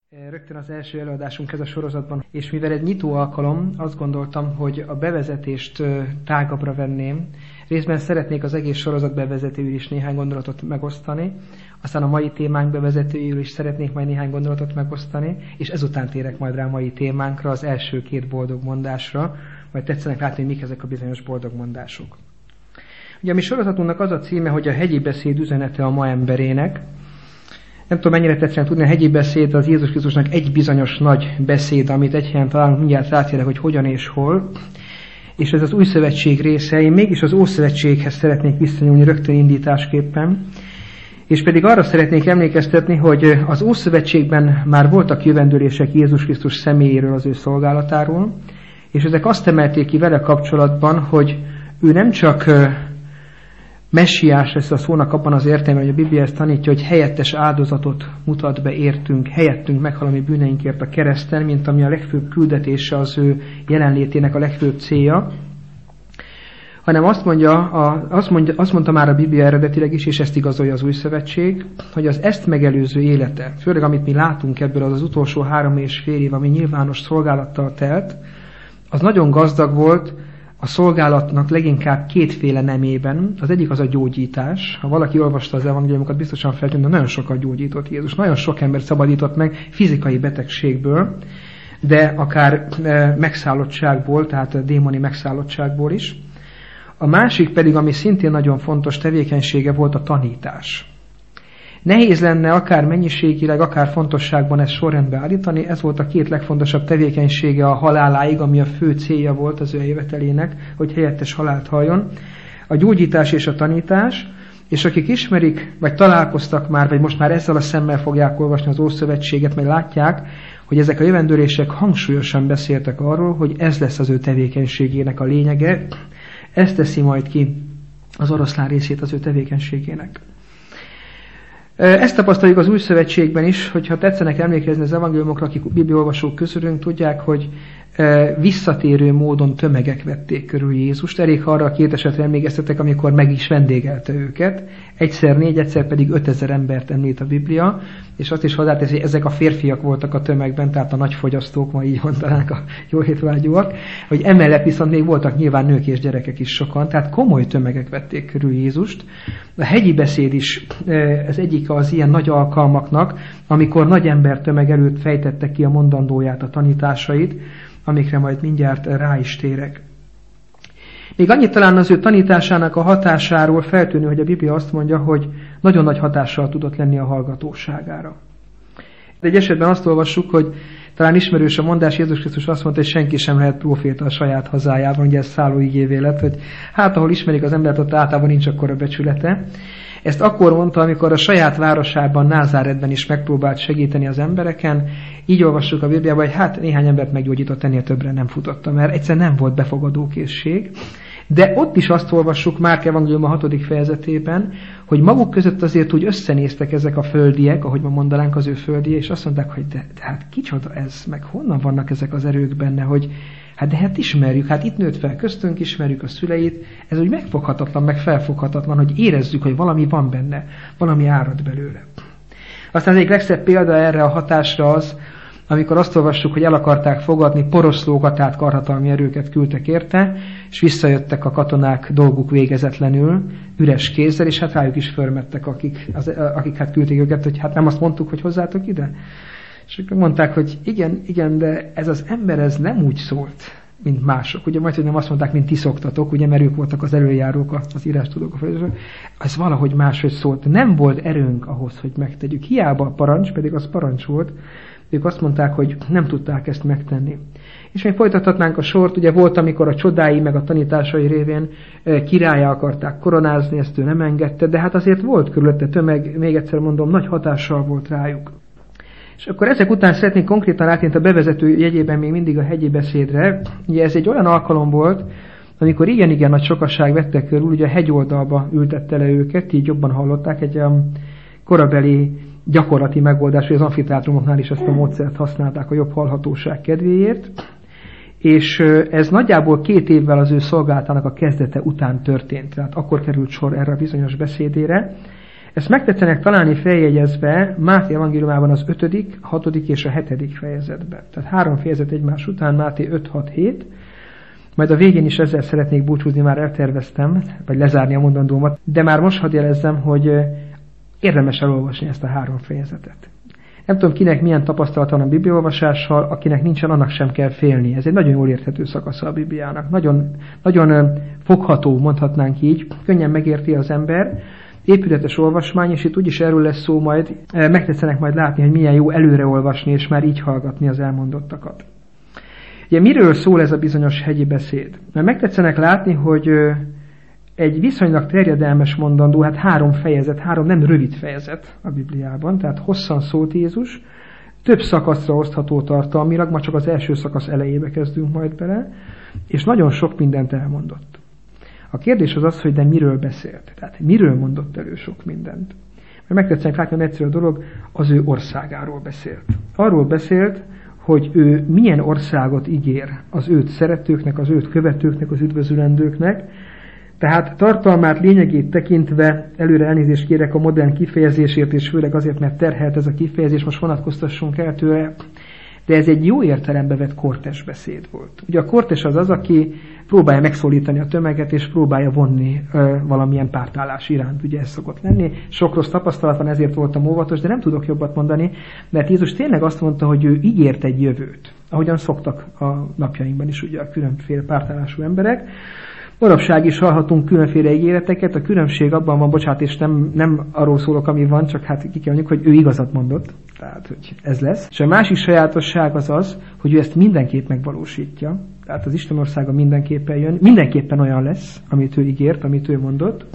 Rögtön az első előadásunk ez a sorozatban, és mivel egy nyitó alkalom, azt gondoltam, hogy a bevezetést tágabbra venném. Részben szeretnék az egész sorozat bevezetőül is néhány gondolatot megosztani, aztán a mai témánk bevezetőül is szeretnék majd néhány gondolatot megosztani, és ezután térek majd rá a mai témánkra, az első két boldog mondásra, majd tetszenek látni, hogy mik ezek a bizonyos boldog mondások. Ugye a mi sorozatunknak az a címe, hogy a hegyi beszéd üzenete a ma emberének. Nem tudom, mennyire tetszene tudni, a hegyi beszéd az Jézus Krisztusnak egy bizonyos nagy beszéd, amit egy helyen találunk, mindjárt rátérek, hogy hogyan és hol. És ez az új szövetség része. Én mégis az Ószövetséghez szeretnék visszanyúlni rögtön indításképpen. És pedig arra szeretnék emlékeztetni, hogy az Ószövetségben már voltak jövendőlések Jézus Krisztus személyéről, az ő szolgálatáról, és ezek azt emelték ki vele kapcsolatban, hogy ő nem csak messiás lesz a szónak abban az értelemben, hogy a Biblia ezt tanítja, hogy helyettes áldozatot mutat be értünk, helyettünk meghal a mi bűneinkért a kereszten, mint ami a legfőbb küldetése, az ő jelenlétének a legfőbb célja, hanem azt mondta már a Biblia eredetileg is, és ezt igazolja az Új Szövetség, hogy az ezt megelőző élete, főleg amit mi látunk ebből az utolsó 3,5 év, ami nyilvános szolgálattal telt, az nagyon gazdag volt a szolgálatnak leginkább kétféle nemében. Az egyik az a gyógyítás. Ha valaki olvasta az evangéliumokat, biztosan feltűnt, hogy nagyon sokat gyógyított Jézus. Nagyon sok embert szabadított meg fizikai betegségből, de akár megszállottságból, tehát a démoni megszállottságból is. A másik pedig, ami szintén nagyon fontos tevékenysége volt, a tanítás. Nehéz lenne akár mennyiségileg, akár fontosságban ezt sorrendbe állítani, ez volt a két legfontosabb tevékenysége a haláláig, ami a fő célja volt az ő eljövetelének, hogy helyettes halált halljon. A gyógyítás és a tanítás, és akik ismerik, vagy találkoztak már, vagy most már ezzel a szemmel fogják olvasni az Ószövetséget, mert látják, hogy ezek a jövendőlések hangsúlyosan beszéltek arról, hogy ez lesz az ő tevékenységének a lényege, ez teszi majd ki az oroszlán részét az ő tevékenységének. Ezt tapasztaljuk az Új Szövetségben is, hogyha tetszenek emlékezni az evangéliumokra, akik bibliaolvasók közülünk, tudják, hogy visszatérő módon tömegek vették körül Jézust. Elég arra a két esetre emlékeztetek, amikor meg is vendégelte őket. Egyszer 4, egyszer pedig 5000 embert említ a Biblia, és azt is hozzáteszi, hogy ezek a férfiak voltak a tömegben, tehát a nagy fogyasztók, ma így mondanák a jó étvágyúak, hogy emellett viszont még voltak nyilván nők és gyerekek is sokan, tehát komoly tömegek vették körül Jézust. A hegyi beszéd is ez egyik az ilyen nagy alkalmaknak, amikor nagy embertömeg előtt fejtette ki a mondandóját, a tanításait, amikre majd mindjárt rá is térek. Még annyit talán az ő tanításának a hatásáról feltűnő, hogy a Biblia azt mondja, hogy nagyon nagy hatással tudott lenni a hallgatóságára. De egy esetben azt olvassuk, hogy talán ismerős a mondás, Jézus Krisztus azt mondta, hogy senki sem lehet próféta a saját hazájában, ugye ez szálló igévé lett, hogy hát ahol ismerik az embert, ott általában nincs akkora becsülete. Ezt akkor mondta, amikor a saját városában, Názáretben is megpróbált segíteni az embereken. Így olvassuk a Bibliában, hogy hát néhány embert meggyógyított, ennél többre nem futotta, mert egyszerűen nem volt befogadókészség. De ott is azt olvassuk Márk evangélium a 6. fejezetében, hogy maguk között azért úgy összenéztek ezek a földiek, ahogy ma mondanánk az ő földie, és azt mondták, hogy de hát kicsoda ez, meg honnan vannak ezek az erők benne, hogy hát ismerjük, hát itt nőtt fel köztünk, ismerjük a szüleit, ez úgy megfoghatatlan, meg felfoghatatlan, hogy érezzük, hogy valami van benne, valami árad belőle. Aztán az egyik legszebb példa erre a hatásra az, amikor azt olvassuk, hogy el akarták fogadni, poroszlókat, tehát karhatalmi erőket küldtek érte, és visszajöttek a katonák dolguk végezetlenül, üres kézzel, és hát rájuk is förmettek, akik hát küldték őket, hogy hát nem azt mondtuk, hogy hozzátok ide. És ők mondták, hogy igen, de ez az ember ez nem úgy szólt, mint mások. Ugye majd, hogy nem azt mondták, mint ti szoktatok, ugye, mert ők voltak az előjárók, az írástudók. Ez valahogy máshogy szólt. Nem volt erőnk ahhoz, hogy megtegyük. Hiába a parancs, pedig az parancs volt. Ők azt mondták, hogy nem tudták ezt megtenni. És még folytathatnánk a sort, ugye volt, amikor a csodái meg a tanításai révén királlyá akarták koronázni, ezt ő nem engedte, de hát azért volt körülötte tömeg, még egyszer mondom, nagy hatással volt rájuk. És akkor ezek után szeretnénk konkrétan átérni a bevezető jegyében még mindig a hegyi beszédre. Ugye ez egy olyan alkalom volt, amikor igen nagy sokaság vette körül, ugye a hegyoldalba ültette le őket, így jobban hallották, egy korabeli gyakorlati megoldás, hogy az amfiteátrumoknál is ezt a módszert használták a jobb hallhatóság kedvéért. És ez nagyjából 2 évvel az ő szolgálatának a kezdete után történt, tehát akkor került sor erre a bizonyos beszédére. Ezt megtetszenek találni feljegyezve Máté evangéliumában az 5., 6. és a 7. fejezetben. Tehát 3 fejezet egymás után, Máté 5, 6, 7. Majd a végén is ezzel szeretnék búcsúzni, már elterveztem, vagy lezárni a mondandómat, de már most hadd jelezzem, hogy érdemes elolvasni ezt a 3 fejezetet. Nem tudom, kinek milyen tapasztalata van a bibliaolvasással, akinek nincsen, annak sem kell félni. Ez egy nagyon jól érthető szakasza a Bibliának. Nagyon fogható, mondhatnánk így, könnyen megérti az ember, épületes olvasmány, és itt úgyis erről lesz szó majd, megtetszenek majd látni, hogy milyen jó előreolvasni, és már így hallgatni az elmondottakat. Ugye miről szól ez a bizonyos hegyi beszéd? Mert megtetszenek látni, hogy egy viszonylag terjedelmes mondandó, hát 3 fejezet, 3 nem rövid fejezet a Bibliában, tehát hosszan szólt Jézus, több szakaszra osztható tartalmilag, ma csak az első szakasz elejébe kezdünk majd bele, és nagyon sok mindent elmondott. A kérdés az az, hogy de miről beszélt? Tehát miről mondott elő sok mindent? Mert megtetszenek látni, hogy egyszerű dolog, az ő országáról beszélt. Arról beszélt, hogy ő milyen országot ígér az őt szeretőknek, az őt követőknek, az üdvözülendőknek. Tehát tartalmát, lényegét tekintve előre elnézést kérek a modern kifejezésért, és főleg azért, mert terhelt ez a kifejezés, most vonatkoztassunk el tőle, de ez egy jó értelembe vett kortes beszéd volt. Ugye a kortes az, aki próbálja megszólítani a tömeget, és próbálja vonni valamilyen pártállás iránt. Ugye ez szokott lenni. Sok rossz tapasztalat van, ezért voltam óvatos, de nem tudok jobbat mondani, mert Jézus tényleg azt mondta, hogy ő ígért egy jövőt, ahogyan szoktak a napjainkban is ugye a különféle pártállású emberek. Manapság is hallhatunk különféle ígéreteket, a különbség abban van, bocsánat, és nem arról szólok, ami van, csak hát ki kell mondjuk, hogy ő igazat mondott, tehát hogy ez lesz. És a másik sajátosság az az, hogy ő ezt mindenképp megvalósítja, tehát az Isten országa mindenképpen jön, mindenképpen olyan lesz, amit ő ígért, amit ő mondott,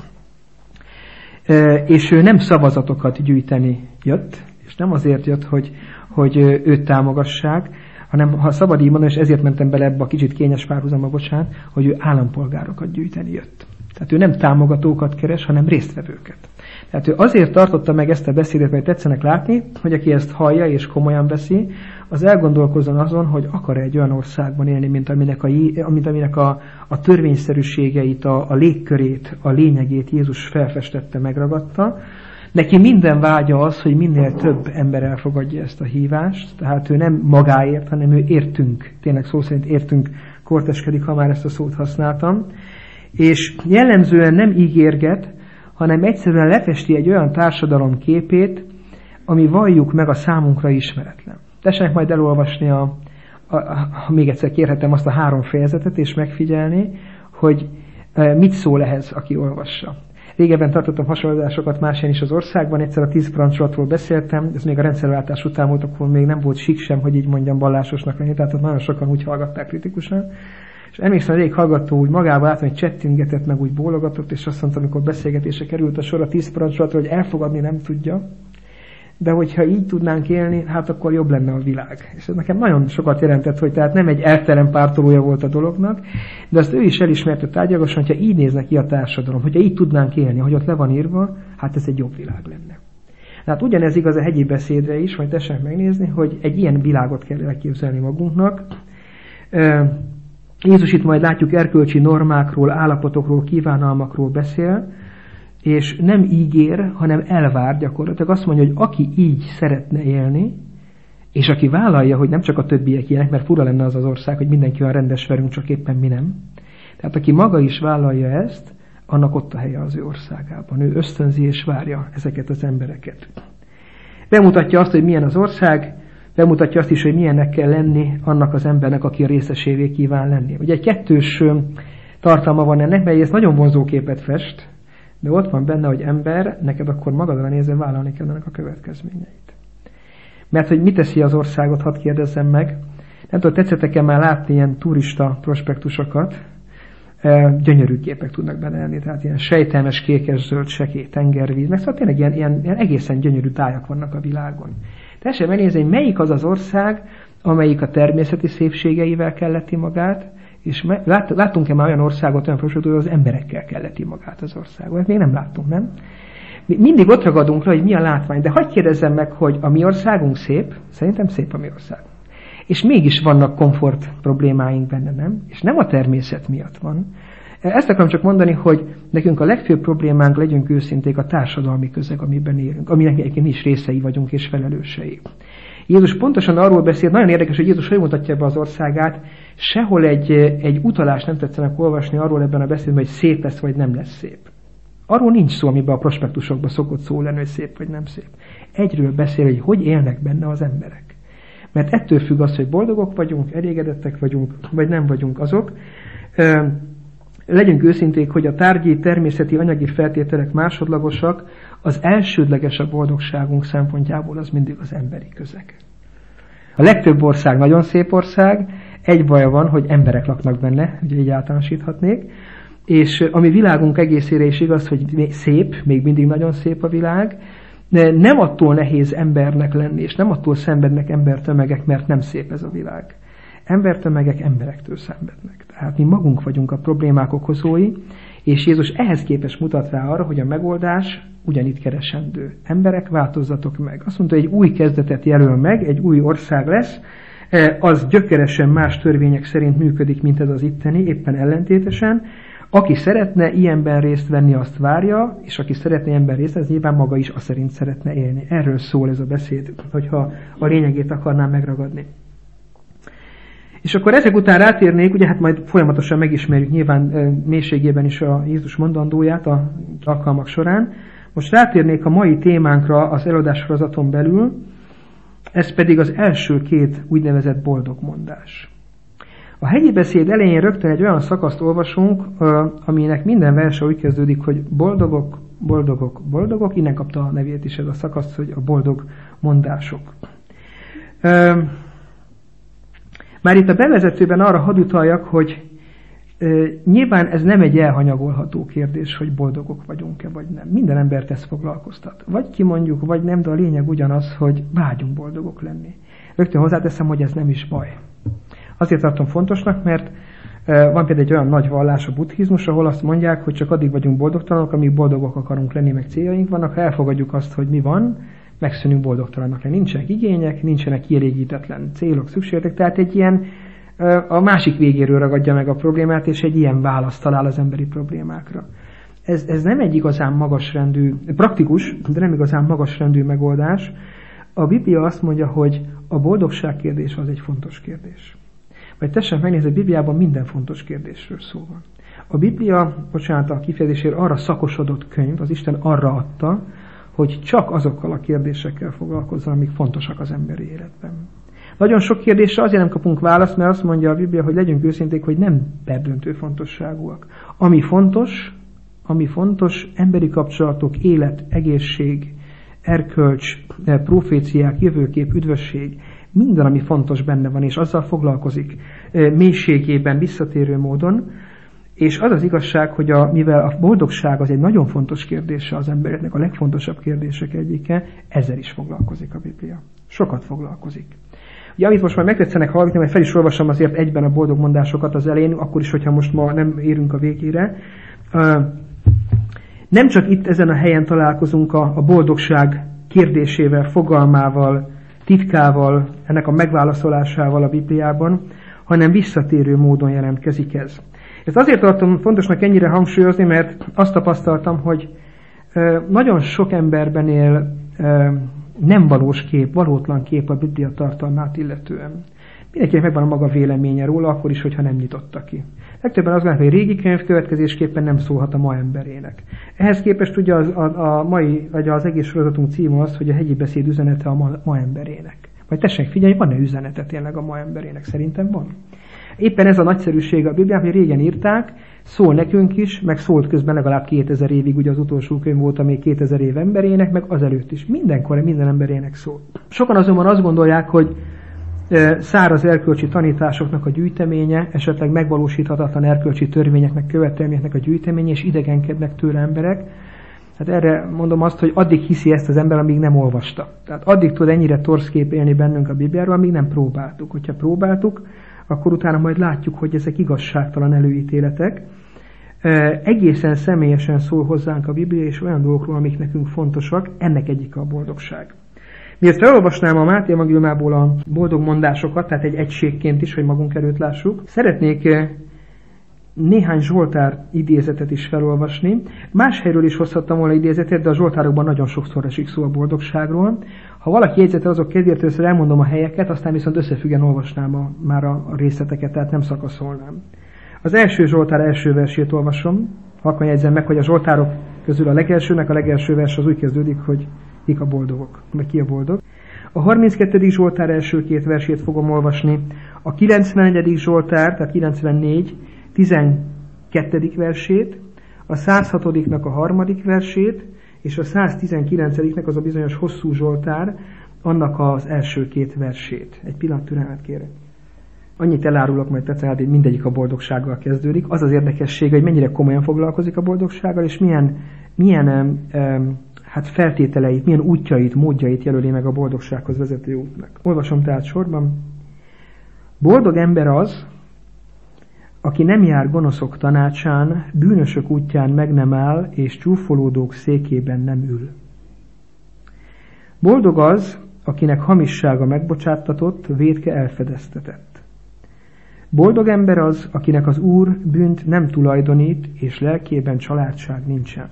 és ő nem szavazatokat gyűjteni jött, és nem azért jött, hogy őt támogassák, hanem ha szabad így mondani, és ezért mentem bele ebbe a kicsit kényes párhuzamba, bocsánat, hogy ő állampolgárokat gyűjteni jött. Tehát ő nem támogatókat keres, hanem résztvevőket. Tehát ő azért tartotta meg ezt a beszédet, mert tetszenek látni, hogy aki ezt hallja és komolyan veszi, az elgondolkozzon azon, hogy akar egy olyan országban élni, mint aminek a törvényszerűségeit, a légkörét, a lényegét Jézus felfestette, megragadta. Neki minden vágya az, hogy minél több ember elfogadja ezt a hívást, tehát ő nem magáért, hanem ő értünk, tényleg szó szerint értünk korteskedik, ha már ezt a szót használtam, és jellemzően nem ígérget, hanem egyszerűen lefesti egy olyan társadalom képét, ami valljuk meg a számunkra ismeretlen. Tessenek majd elolvasni, ha még egyszer kérhetem, azt a 3 fejezetet, és megfigyelni, hogy mit szól ehhez, aki olvassa. Régebben tartottam hasonlításokat más helyen is az országban, egyszer a 10 parancsolatról beszéltem, ez még a rendszerváltás után volt, akkor még nem volt sík sem, hogy így mondjam, vallásosnak lenni, tehát nagyon sokan úgy hallgatták kritikusan. És emlékszem, hogy egyik hallgató úgy magával láttam, hogy csettingetett, meg úgy bólogatott, és azt mondta, amikor beszélgetése került a sor a 10 parancsolatról, hogy elfogadni nem tudja, de hogyha így tudnánk élni, hát akkor jobb lenne a világ. És ez nekem nagyon sokat jelentett, hogy tehát nem egy eltelen pártolója volt a dolognak, de azt ő is elismerte tárgyagosan, hogyha így néznek ki a társadalom, hogyha így tudnánk élni, hogy ott le van írva, hát ez egy jobb világ lenne. Hát ugyanez igaz a hegyi beszédre is, majd tessenek megnézni, hogy egy ilyen világot kell elképzelni magunknak. Jézus itt majd látjuk erkölcsi normákról, állapotokról, kívánalmakról beszél, és nem ígér, hanem elvár gyakorlatilag. Azt mondja, hogy aki így szeretne élni, és aki vállalja, hogy nem csak a többiek ilyenek, mert fura lenne az az ország, hogy mindenki olyan rendes velünk, csak éppen mi nem. Tehát aki maga is vállalja ezt, annak ott a helye az ő országában. Ő ösztönzi és várja ezeket az embereket. Bemutatja azt, hogy milyen az ország, bemutatja azt is, hogy milyennek kell lenni annak az embernek, aki a részesévé kíván lenni. Ugye egy kettős tartalma van ennek, mert ez nagyon vonzó képet fest, de ott van benne, hogy ember, neked akkor magadra nézve vállalni kell ennek a következményeit. Mert hogy mit teszi az országot, hadd kérdezzem meg. Nem tudom, tetszettek-e már látni ilyen turista prospektusokat, gyönyörű képek tudnak benne lenni, tehát ilyen sejtelmes, kékes-zöld, sekély tengervíz, meg szóval tényleg ilyen egészen gyönyörű tájak vannak a világon. Tessék megnézni, hogy melyik az az ország, amelyik a természeti szépségeivel kelleti magát, és láttunk-e már olyan országot, olyan prospektúrát, hogy az emberekkel kelleti magát az országot? Még nem láttunk, nem? Mindig ott ragadunk rá, hogy mi a látvány, de hadd kérdezzem meg, hogy a mi országunk szép? Szerintem szép a mi országunk. És mégis vannak komfort problémáink benne, nem? És nem a természet miatt van. Ezt akarom csak mondani, hogy nekünk a legfőbb problémánk, legyünk őszinték, a társadalmi közeg, amiben élünk, aminek egyébként is részei vagyunk és felelősei. Jézus pontosan arról beszélt, nagyon érdekes, hogy Jézus hogy mutatja be az országát, sehol egy utalást nem tetszenek olvasni arról ebben a beszédben, hogy szép lesz vagy nem lesz szép. Arról nincs szó, amiben a prospektusokban szokott szó lenni, hogy szép vagy nem szép. Egyről beszél, hogy élnek benne az emberek. Mert ettől függ az, hogy boldogok vagyunk, elégedettek vagyunk, vagy nem vagyunk azok. Legyünk őszinték, hogy a tárgyi, természeti, anyagi feltételek másodlagosak, az elsődleges a boldogságunk szempontjából az mindig az emberi közeg. A legtöbb ország nagyon szép ország, egy baja van, hogy emberek laknak benne, ugye így általánosíthatnék, és ami világunk egészére is igaz, hogy szép, még mindig nagyon szép a világ, de nem attól nehéz embernek lenni, és nem attól szenvednek embertömegek, mert nem szép ez a világ. Embertömegek emberektől szenvednek. Tehát mi magunk vagyunk a problémák okozói, és Jézus ehhez képest mutat rá arra, hogy a megoldás ugyanitt keresendő. Emberek, változzatok meg. Azt mondta, hogy egy új kezdetet jelöl meg, egy új ország lesz, az gyökeresen más törvények szerint működik, mint ez az itteni, éppen ellentétesen. Aki szeretne ilyenben részt venni, azt várja, és aki szeretne ilyenben részt venni, az nyilván maga is azt szerint szeretne élni. Erről szól ez a beszéd, hogyha a lényegét akarnám megragadni. És akkor ezek után rátérnék, ugye hát majd folyamatosan megismerjük nyilván mélységében is a Jézus mondandóját az alkalmak során. Most rátérnék a mai témánkra az előadássorozaton belül, ez pedig az első két úgynevezett boldogmondás. A hegyi beszéd elején rögtön egy olyan szakaszt olvasunk, aminek minden verse úgy kezdődik, hogy boldogok, boldogok, boldogok, innen kapta a nevét is ez a szakasz, hogy a boldog mondások. Már itt a bevezetőben arra hadd utaljak, hogy nyilván ez nem egy elhanyagolható kérdés, hogy boldogok vagyunk-e, vagy nem. Minden embert ez foglalkoztat. Vagy kimondjuk, vagy nem, de a lényeg ugyanaz, hogy vágyunk boldogok lenni. Rögtön hozzáteszem, hogy ez nem is baj. Azért tartom fontosnak, mert van például egy olyan nagy vallás, a buddhizmus, ahol azt mondják, hogy csak addig vagyunk boldogtalanok, amíg boldogok akarunk lenni, meg céljaink vannak. Ha elfogadjuk azt, hogy mi van, megszűnünk boldogtalannak lenni. Nincsenek igények, nincsenek kielégítetlen célok, szükségletek, tehát egy ilyen a másik végéről ragadja meg a problémát, és egy ilyen választ talál az emberi problémákra. Ez nem egy igazán magasrendű, praktikus, de nem igazán magasrendű megoldás. A Biblia azt mondja, hogy a boldogság kérdése az egy fontos kérdés. Vagy tessék megnézni, a Bibliában minden fontos kérdésről szó van. A Biblia, bocsánat a kifejezésért, arra szakosodott könyv, az Isten arra adta, hogy csak azokkal a kérdésekkel foglalkozzon, amik fontosak az emberi életben. Nagyon sok kérdésre azért nem kapunk választ, mert azt mondja a Biblia, hogy legyünk őszinték, hogy nem perdöntő fontosságúak. Ami fontos, emberi kapcsolatok, élet, egészség, erkölcs, proféciák, jövőkép, üdvösség, minden, ami fontos benne van, és azzal foglalkozik mélységében, visszatérő módon. És az az igazság, hogy mivel a boldogság az egy nagyon fontos kérdése az embereknek, a legfontosabb kérdések egyike, ezzel is foglalkozik a Biblia. Sokat foglalkozik. Ugye, amit most már megtetszenek hallgatni, mert fel is olvasom azért egyben a boldog mondásokat az elején, akkor is, hogyha most ma nem érünk a végére. Nem csak itt ezen a helyen találkozunk a boldogság kérdésével, fogalmával, titkával, ennek a megválaszolásával a Bibliában, hanem visszatérő módon jelentkezik ez. Ezt azért tartom fontosnak ennyire hangsúlyozni, mert azt tapasztaltam, hogy nagyon sok emberben él nem valós kép, valótlan kép a Biblia tartalmát illetően. Mindenkinek megvan a maga véleménye róla, akkor is, hogyha nem nyitotta ki. Legtöbben azt gondolják, hogy régi könyv következésképpen nem szólhat a ma emberének. Ehhez képest ugye a mai, vagy az egész sorozatunk címe az, hogy a hegyi beszéd üzenete a ma emberének. Vagy tessék figyelni, van-e üzenete tényleg a ma emberének? Szerintem van. Éppen ez a nagyszerűség a Bibliában, hogy régen írták, szól nekünk is, meg szólt közben legalább 2000 évig, ugye az utolsó könyv volt, ami 2000 év emberének, meg azelőtt is. Mindenkor minden emberének szól. Sokan azonban azt gondolják, hogy száraz erkölcsi tanításoknak a gyűjteménye, esetleg megvalósíthatatlan erkölcsi törvényeknek, követelményeknek a gyűjteménye, és idegenkednek tőle emberek. Hát erre mondom azt, hogy addig hiszi ezt az ember, amíg nem olvasta. Tehát addig tud ennyire torz kép élni bennünk a Bibliáról, amíg nem próbáltuk. Hogyha próbáltuk, akkor utána majd látjuk, hogy ezek igazságtalan előítéletek. Egészen személyesen szól hozzánk a Biblia, és olyan dolgokról, amik nekünk fontosak, ennek egyik a boldogság. Miért felolvasnám a Máté evangéliumából a boldog mondásokat, tehát egy egységként is, hogy magunk előtt lássuk, szeretnék néhány Zsoltár idézetet is felolvasni. Más helyről is hozhattam volna idézetet, de a Zsoltárokban nagyon sokszor esik szó a boldogságról. Ha valaki jegyzetel, azok kedvéért először elmondom a helyeket, aztán viszont összefüggen olvasnám már a részleteket, tehát nem szakaszolnám. Az első Zsoltár első versét olvasom. Halkan jegyzem meg, hogy a Zsoltárok közül a legelső vers az úgy kezdődik, hogy kik a boldogok, vagy ki a boldog. A 32. Zsoltár első két versét fogom olvasni. A 91. Zsoltár, tehát 94, 12. versét, a 106-nak a 3. versét, és a 119-nek az a bizonyos hosszú Zsoltár, annak az első két versét. Egy pillanat türelmet kérek. Annyit elárulok, majd tetszett, hogy mindegyik a boldogsággal kezdődik. Az az érdekessége, hogy mennyire komolyan foglalkozik a boldogsággal, és milyen feltételeit, milyen útjait, módjait jelöli meg a boldogsághoz vezető útnak. Olvasom tehát sorban. Boldog ember az, aki nem jár gonoszok tanácsán, bűnösök útján meg nem áll, és csúfolódók székében nem ül. Boldog az, akinek hamissága megbocsáttatott, vétke elfedeztetett. Boldog ember az, akinek az Úr bűnt nem tulajdonít, és lelkében családság nincsen.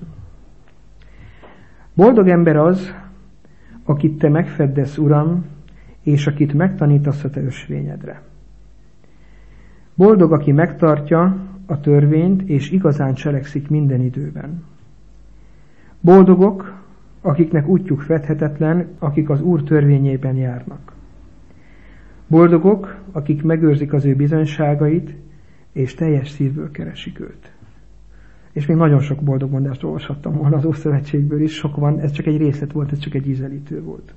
Boldog ember az, akit te megfeddesz, Uram, és akit megtanítasz a te ösvényedre. Boldog, aki megtartja a törvényt, és igazán cselekszik minden időben. Boldogok, akiknek útjuk fedhetetlen, akik az Úr törvényében járnak. Boldogok, akik megőrzik az ő bizonyságait, és teljes szívből keresik őt. És még nagyon sok boldog mondást olvashattam volna az Ószövetségből is, sok van, ez csak egy részlet volt, ez csak egy ízelítő volt.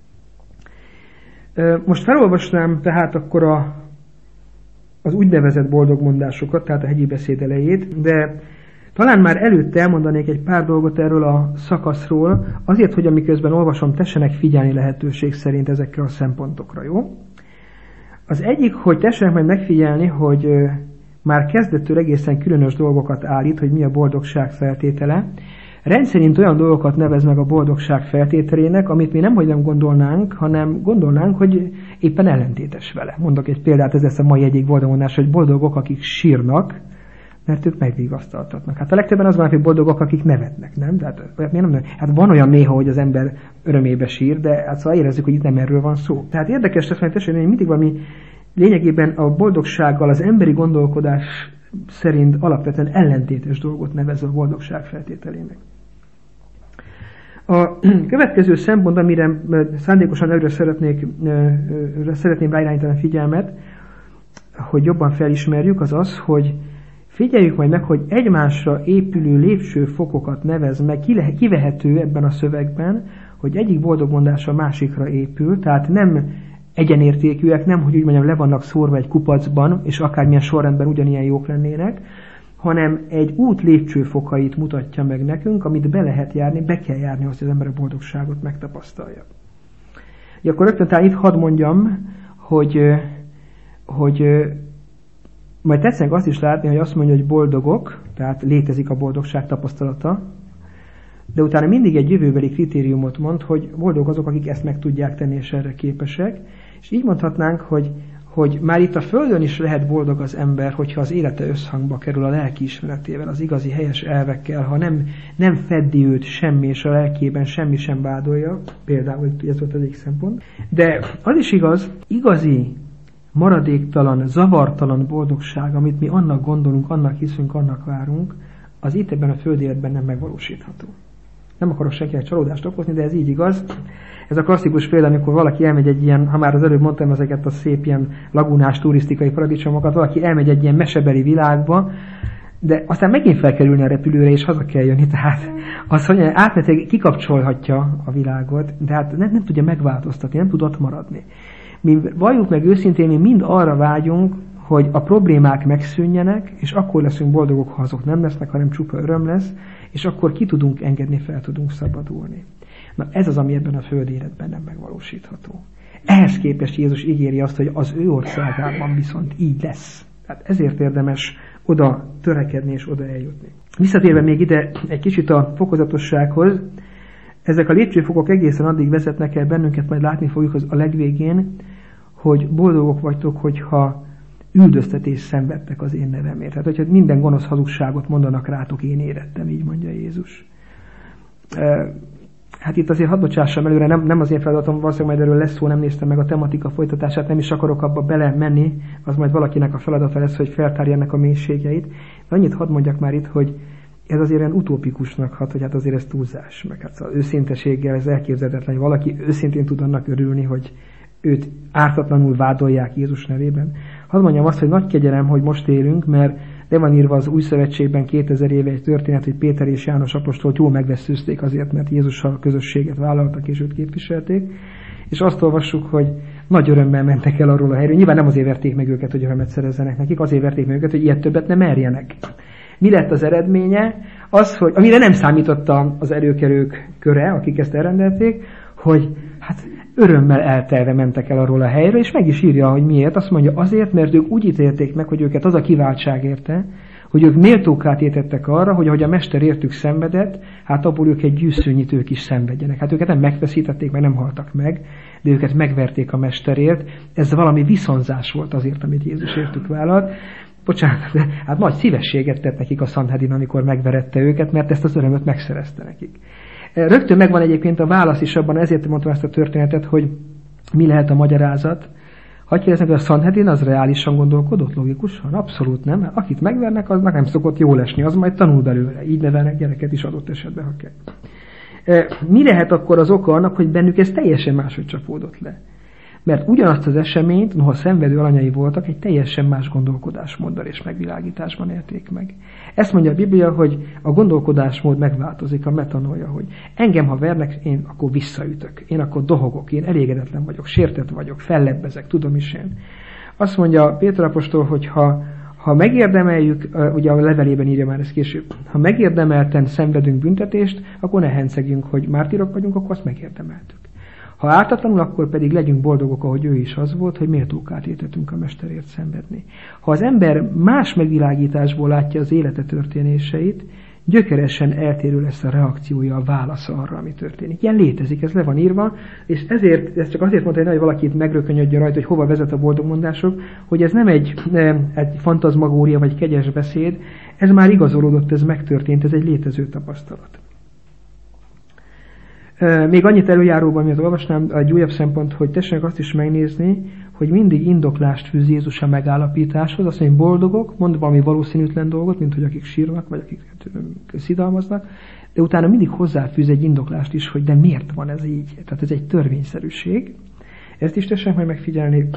Most felolvasnám tehát akkor az úgynevezett boldog mondásokat, tehát a hegyi beszéd elejét, de talán már előtte elmondanék egy pár dolgot erről a szakaszról, azért, hogy amiközben olvasom, tessenek figyelni lehetőség szerint ezekre a szempontokra, jó? Az egyik, hogy tessenek majd megfigyelni, hogy már kezdettől egészen különös dolgokat állít, hogy mi a boldogság feltétele. Rendszerint olyan dolgokat nevez meg a boldogság feltételének, amit mi nemhogy nem gondolnánk, hanem gondolnánk, hogy éppen ellentétes vele. Mondok egy példát, ez lesz a mai egyik boldogmondás, hogy boldogok, akik sírnak, mert ők megvigasztaltatnak. Hát a legtöbben az van, hogy boldogok, akik nevetnek, nem? Hát van olyan néha, hogy az ember örömébe sír, de hát szóval érezzük, hogy itt nem erről van szó. Tehát érdekes lesz, mert hogy mindig valami lényegében a boldogsággal az emberi gondolkodás szerint alapvetően ellentétes dolgot nevez a boldogság feltételének. A következő szempont, amire szándékosan előre szeretném ráirányítani a figyelmet, hogy jobban felismerjük, az az, hogy figyeljük majd meg, hogy egymásra épülő lépcsőfokokat nevez meg, kivehető ebben a szövegben, hogy egyik boldog mondás a másikra épül, tehát nem egyenértékűek, nem, hogy úgy mondjam, le vannak szórva egy kupacban, és akármilyen sorrendben ugyanilyen jók lennének, hanem egy út lépcsőfokait mutatja meg nekünk, amit be lehet járni, be kell járni, hogy az ember a boldogságot megtapasztalja. Akkor rögtön tehát itt hadd mondjam, hogy majd tetszenek azt is látni, hogy azt mondja, hogy boldogok, tehát létezik a boldogság tapasztalata, de utána mindig egy jövőbeli kritériumot mond, hogy boldog azok, akik ezt meg tudják tenni, és erre képesek. És így mondhatnánk, hogy már itt a Földön is lehet boldog az ember, hogyha az élete összhangba kerül a lelkiismeretével, az igazi helyes elvekkel, ha nem feddi őt semmi, és a lelkében semmi sem vádolja, például ez volt az egyik szempont. De az is igaz, igazi, maradéktalan, zavartalan boldogság, amit mi annak gondolunk, annak hiszünk, annak várunk, az itt ebben a földi életben nem megvalósítható. Nem akarok senkinek csalódást okozni, de ez így igaz. Ez a klasszikus példa, amikor valaki elmegy egy ilyen, ha már az előbb mondtam ezeket a szép ilyen lagunás turisztikai paradicsomokat, valaki elmegy egy ilyen mesebeli világba, de aztán megint fel kell ülni a repülőre, és haza kell jönni, tehát az, hogy átmenetileg kikapcsolhatja a világot, de hát nem tudja megváltoztatni, nem tud ott maradni. Mi valljuk meg őszintén, mi mind arra vágyunk, hogy a problémák megszűnjenek, és akkor leszünk boldogok, ha azok nem lesznek, hanem csupa öröm lesz, és akkor ki tudunk engedni, fel tudunk szabadulni. Na ez az, ami ebben a földi életben nem megvalósítható. Ehhez képest Jézus ígéri azt, hogy az ő országában viszont így lesz. Tehát ezért érdemes oda törekedni és oda eljutni. Visszatérve még ide egy kicsit a fokozatossághoz, ezek a lépcsőfokok egészen addig vezetnek el bennünket, majd látni fogjuk a legvégén, hogy boldogok vagytok, hogyha üldöztetést szenvedtek az én nevemért. Tehát, hogyha minden gonosz hazugságot mondanak rátok, én érettem, így mondja Jézus. Hát itt azért hadd bocsássam előre, nem az én feladatom, valószínűleg majd erről lesz szó, nem néztem meg a tematika folytatását, nem is akarok abba belemenni, az majd valakinek a feladata lesz, hogy feltárja ennek a mélységeit. De annyit hadd mondjak már itt, hogy ez azért ilyen utópikusnak hat, hogy hát azért ez túlzás, meg hát az őszinteséggel ez elképzelhetetlen, hogy valaki őszintén tud annak örülni, hogy őt ártatlanul vádolják Jézus nevében. Hadd mondjam azt, hogy nagy kegyelem, hogy most élünk, mert le van írva az Új Szövetségben 2000 éve egy történet, hogy Péter és János apostolt jól megvesszőzték azért, mert Jézussal közösséget vállaltak és őt képviselték, és azt olvassuk, hogy nagy örömmel mentek el arról a helyről. Nyilván nem azért verték meg őket, hogy örömet szerezzenek nekik, azért verték meg őket, hogy ilyet többet ne merjenek. Mi lett az eredménye? Az, hogy, amire nem számított az előkelők köre, akik ezt elrendelték, hogy hát örömmel eltelve mentek el arról a helyről, és meg is írja, hogy miért. Azt mondja, azért, mert ők úgy ítélték meg, hogy őket az a kiváltság érte, hogy ők méltókká tétettek arra, hogy ahogy a mester értük szenvedett, hát abból ők egy gyűszőnyit ők is szenvedjenek. Hát őket nem megfeszítették, meg nem haltak meg, de őket megverték a mesterért. Ez valami viszonzás volt azért, amit Jézus értük vállalt. Bocsánat, de hát nagy szívességet tett nekik a Sanhedrin, amikor megverette őket, mert ezt az örömöt megszerezte nekik. Rögtön megvan egyébként a válasz is abban, ezért mondtam ezt a történetet, hogy mi lehet a magyarázat. Ha kérdeznek, hogy a Sanhedrin az reálisan gondolkodott, logikusan? Abszolút nem. Akit megvernek, aznak nem szokott jól esni, az majd tanul belőle. Így nevelnek gyereket is adott esetben, ha kell. Mi lehet akkor az oka annak, hogy bennük ez teljesen máshogy csapódott le? Mert ugyanazt az eseményt, noha szenvedő alanyai voltak, egy teljesen más gondolkodásmóddal és megvilágításban élték meg. Ezt mondja a Biblia, hogy a gondolkodásmód megváltozik, a metanoia, hogy engem, ha vernek, én akkor visszaütök, én akkor dohogok, én elégedetlen vagyok, sértett vagyok, fellebbezek, tudom is én. Azt mondja Péter apostol, hogy ha megérdemeljük, ugye a levelében írja már ezt később, ha megérdemelten szenvedünk büntetést, akkor ne hencegjünk, hogy mártírok vagyunk, akkor azt megérdemeltük. Ha ártatlanul, akkor pedig legyünk boldogok, ahogy ő is az volt, hogy méltóká tétetünk a mesterért szenvedni. Ha az ember más megvilágításból látja az élete történéseit, gyökeresen eltérő lesz a reakciója, a válasza arra, ami történik. Ilyen létezik, ez le van írva, és ezért, ezt csak azért mondta, hogy valakit megrökönyödje rajta, hogy hova vezet a boldogmondások, hogy ez nem egy fantazmagória vagy kegyes beszéd, ez már igazolódott, ez megtörtént, ez egy létező tapasztalat. Még annyit előjáróban, miatt olvasnám, egy újabb szempont, hogy tessenek azt is megnézni, hogy mindig indoklást fűz Jézus a megállapításhoz, azt mondja, hogy boldogok, mond valami valószínűtlen dolgot, mint hogy akik sírnak, vagy akik szidalmaznak, de utána mindig hozzáfűz egy indoklást is, hogy de miért van ez így. Tehát ez egy törvényszerűség. Ezt is tessenek majd megfigyelni,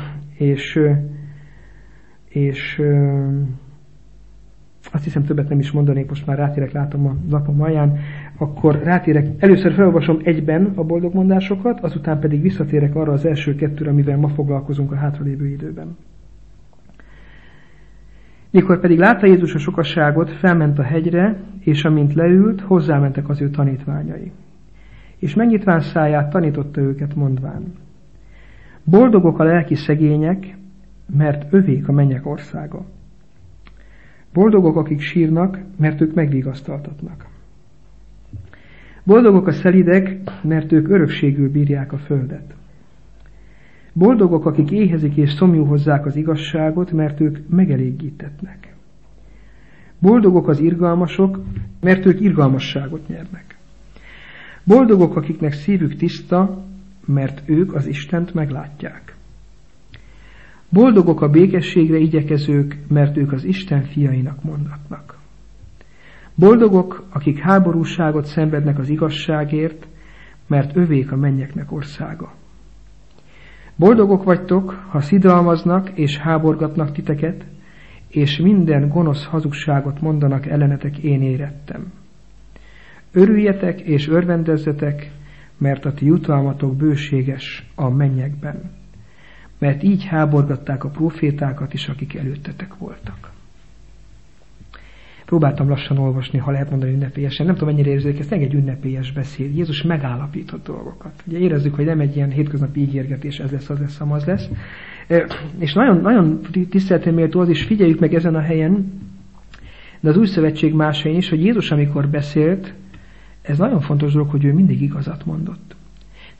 és azt hiszem többet nem is mondanék, most már rátérek, látom a napom alján, akkor rátérek, először felolvasom egyben a boldogmondásokat, azután pedig visszatérek arra az első kettőre, amivel ma foglalkozunk a hátralévő időben. Mikor pedig látta Jézus a sokaságot, felment a hegyre, és amint leült, hozzámentek az ő tanítványai. És megnyitván száját tanította őket, mondván: boldogok a lelki szegények, mert övék a mennyek országa. Boldogok, akik sírnak, mert ők megvigasztaltatnak. Boldogok a szelídek, mert ők örökségül bírják a földet. Boldogok, akik éhezik és szomjú hozzák az igazságot, mert ők megelégítetnek. Boldogok az irgalmasok, mert ők irgalmasságot nyernek. Boldogok, akiknek szívük tiszta, mert ők az Istent meglátják. Boldogok a békességre igyekezők, mert ők az Isten fiainak mondatnak. Boldogok, akik háborúságot szenvednek az igazságért, mert övék a mennyeknek országa. Boldogok vagytok, ha szidalmaznak és háborgatnak titeket, és minden gonosz hazugságot mondanak ellenetek, én érettem. Örüljetek és örvendezzetek, mert a ti jutalmatok bőséges a mennyekben. Mert így háborgatták a prófétákat is, akik előttetek voltak. Próbáltam lassan olvasni, ha lehet mondani ünnepélyesen. Nem tudom, mennyire érződik, ez egy ünnepélyes beszéd. Jézus megállapított dolgokat. Ugye érezzük, hogy nem egy ilyen hétköznapi ígérgetés, ez lesz, az lesz, amaz lesz. És nagyon, nagyon tiszteletre méltó az is, figyeljük meg ezen a helyen, de az Új Szövetség más helyen is, hogy Jézus, amikor beszélt, ez nagyon fontos dolog, hogy ő mindig igazat mondott.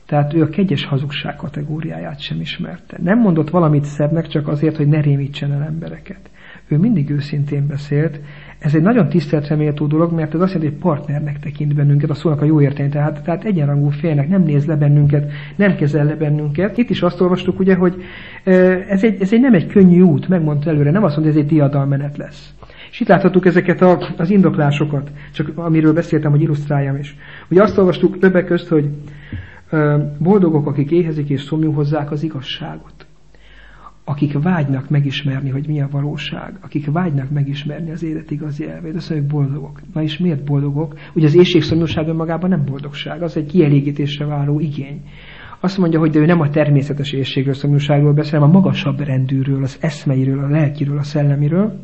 Tehát ő a kegyes hazugság kategóriáját sem ismerte. Nem mondott valamit szebbnek csak azért, hogy ne rémítsen el embereket. Ő mindig őszintén beszélt. Ez egy nagyon tiszteletre méltó dolog, mert ez azt jelenti, hogy partnernek tekint bennünket, a szónak a jó értelmén. Tehát egyenrangú félnek, nem néz le bennünket, nem kezel le bennünket. Itt is azt olvastuk, ugye, hogy ez nem egy könnyű út, megmondta előre, nem azt mondja, hogy ez egy diadalmenet lesz. És itt láthatjuk ezeket az indoklásokat, csak amiről beszéltem, hogy illusztráljam is. Ugye azt olvastuk többek közt, hogy boldogok, akik éhezik és szomjú hozzák az igazságot. Akik vágynak megismerni, hogy mi a valóság. Akik vágynak megismerni az élet igazi elvét. Azt mondjuk boldogok. Na és miért boldogok? Ugye az éhség-szomjúság önmagában nem boldogság. Az egy kielégítésre váló igény. Azt mondja, hogy de ő nem a természetes éhségről, szomjúságról beszél, hanem a magasabb rendűről, az eszmeiről, a lelkiről, a szellemiről.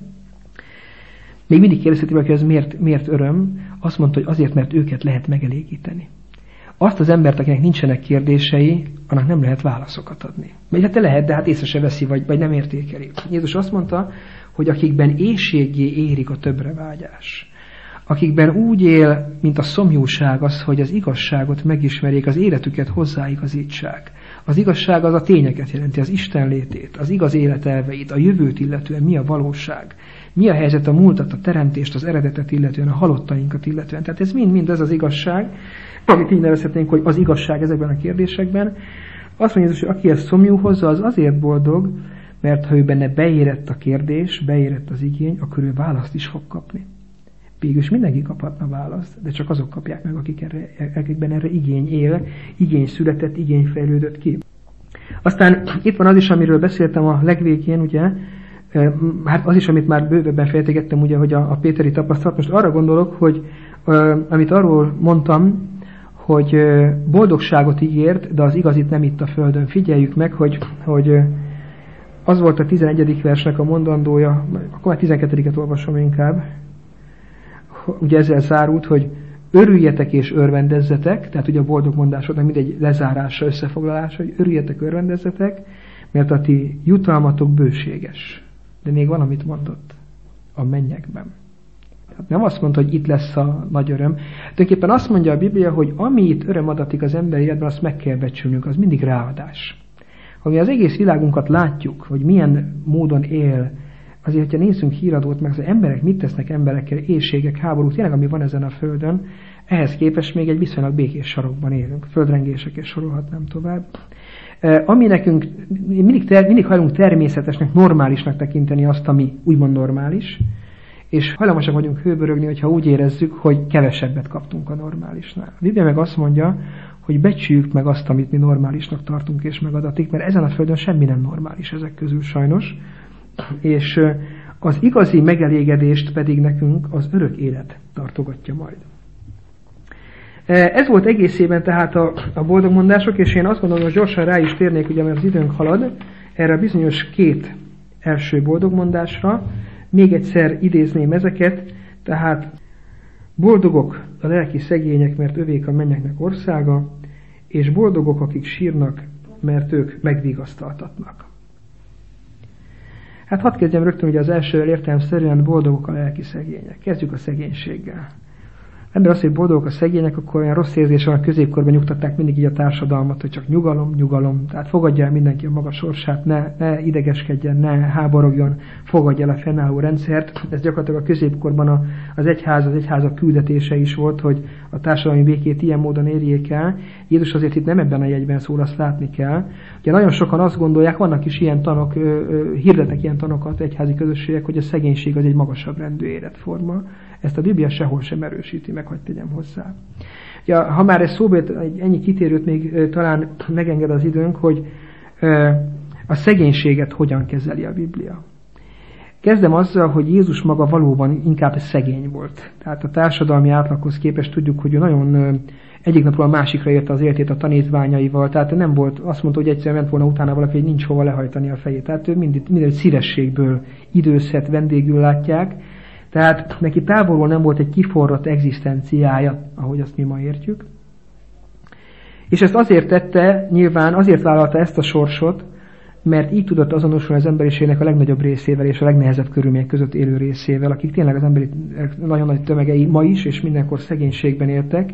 Még mindig kérdezheti valaki, hogy ez miért öröm? Azt mondta, hogy azért, mert őket lehet megelégíteni. Azt az embert, akinek nincsenek kérdései, annak nem lehet válaszokat adni. Vagy hát lehet, de hát észre se veszi, vagy nem értékeli. Jézus azt mondta, hogy akikben éhséggé érik a többre vágyás. Akikben úgy él, mint a szomjúság az, hogy az igazságot megismerjék, az életüket hozzáigazítsák. Az igazság az a tényeket jelenti, az Isten létét, az igaz életelveit, a jövőt illetően mi a valóság. Mi a helyzet a múltat, a teremtést, az eredetet illetően, a halottainkat illetően. Tehát ez mind ez az igazság, amit így nevezhetnénk, hogy az igazság ezekben a kérdésekben. Azt mondja, hogy aki ezt szomjú hozza, az azért boldog, mert ha ő benne beérett a kérdés, beérett az igény, akkor ő választ is fog kapni. Végülis mindenki kaphatna választ, de csak azok kapják meg, akikben erre igény él, igény született, igény fejlődött ki. Aztán itt van az is, amiről beszéltem a legvégén, ugye, hát az is, amit már bővebben fejtegettem, ugye, hogy a péteri tapasztalat. Most arra gondolok, hogy amit arról mondtam, hogy boldogságot ígért, de az igazit nem itt a földön. Figyeljük meg, hogy az volt a 11. versnek a mondandója, akkor már 12-et olvasom inkább. Ugye ezzel zárult, hogy örüljetek és örvendezzetek, tehát ugye a boldog mondásodnak mindegy lezárása, összefoglalása, hogy örüljetek, örvendezzetek, mert a ti jutalmatok bőséges. De még van, amit mondott, a mennyekben. Tehát nem azt mondta, hogy itt lesz a nagy öröm. Tulajdonképpen azt mondja a Biblia, hogy ami itt öröm adatik az emberi életben, azt meg kell becsülnünk, az mindig ráadás. Ha mi az egész világunkat látjuk, hogy milyen módon él, azért, hogyha nézzünk híradót, meg az emberek mit tesznek emberekkel, éhségek, háborúk, tényleg ami van ezen a földön, ehhez képest még egy viszonylag békés sarokban élünk. Földrengések és sorolhatnám tovább. Ami nekünk mindig hajlunk természetesnek, normálisnak tekinteni azt, ami úgymond normális, és hajlamosak vagyunk hőbörögni, hogyha úgy érezzük, hogy kevesebbet kaptunk a normálisnál. A Biblia meg azt mondja, hogy becsüljük meg azt, amit mi normálisnak tartunk és megadatik, mert ezen a földön semmi nem normális ezek közül sajnos, és az igazi megelégedést pedig nekünk az örök élet tartogatja majd. Ez volt egészében tehát a boldogmondások, és én azt gondolom, hogy gyorsan rá is térnék, ugye, mert az időnk halad, erre a bizonyos 2 első boldogmondásra. Még egyszer idézném ezeket, tehát boldogok a lelki szegények, mert övék a mennyeknek országa, és boldogok, akik sírnak, mert ők megvigasztaltatnak. Hát hadd kezdjem rögtön, hogy az elsővel értelemszerűen boldogok a lelki szegények. Kezdjük a szegénységgel. Ember azt, hogy boldogok a szegények, akkor olyan rossz érzésen a középkorban nyugtatták mindig így a társadalmat, hogy csak nyugalom, nyugalom. Tehát fogadja el mindenki a maga sorsát, ne idegeskedjen, ne háborogjon, fogadja el a fennálló rendszert. Ez gyakorlatilag a középkorban az egyházak küldetése is volt, hogy a társadalmi békét ilyen módon érjék el. Jézus azért itt nem ebben a jegyben szól, azt látni kell. Ugye nagyon sokan azt gondolják, vannak is ilyen tanok, hirdetnek ilyen tanokat egyházi közösségek, hogy a szegénység az egy magasabb rendű életforma. Ezt a Biblia sehol sem erősíti meg, hogy tegyem hozzá. Ja, ha már ez szóba ennyi kitérőt még talán megenged az időnk, hogy a szegénységet hogyan kezeli a Biblia. Kezdem azzal, hogy Jézus maga valóban inkább szegény volt. Tehát a társadalmi átlaghoz képest tudjuk, hogy ő nagyon egyik napról a másikra érte az életét a tanítványaival. Tehát nem volt, azt mondta, hogy egyszerűen ment volna utána valaki, hogy nincs hova lehajtani a fejét. Tehát ő mindegy szívességből időzhet, vendégül látják. Tehát neki távolról nem volt egy kiforrott egzisztenciája, ahogy azt mi ma értjük. És ezt azért tette, nyilván azért vállalta ezt a sorsot, mert így tudott azonosulni az emberiségnek a legnagyobb részével és a legnehezebb körülmények között élő részével, akik tényleg az emberi nagyon nagy tömegei ma is, és mindenkor szegénységben éltek,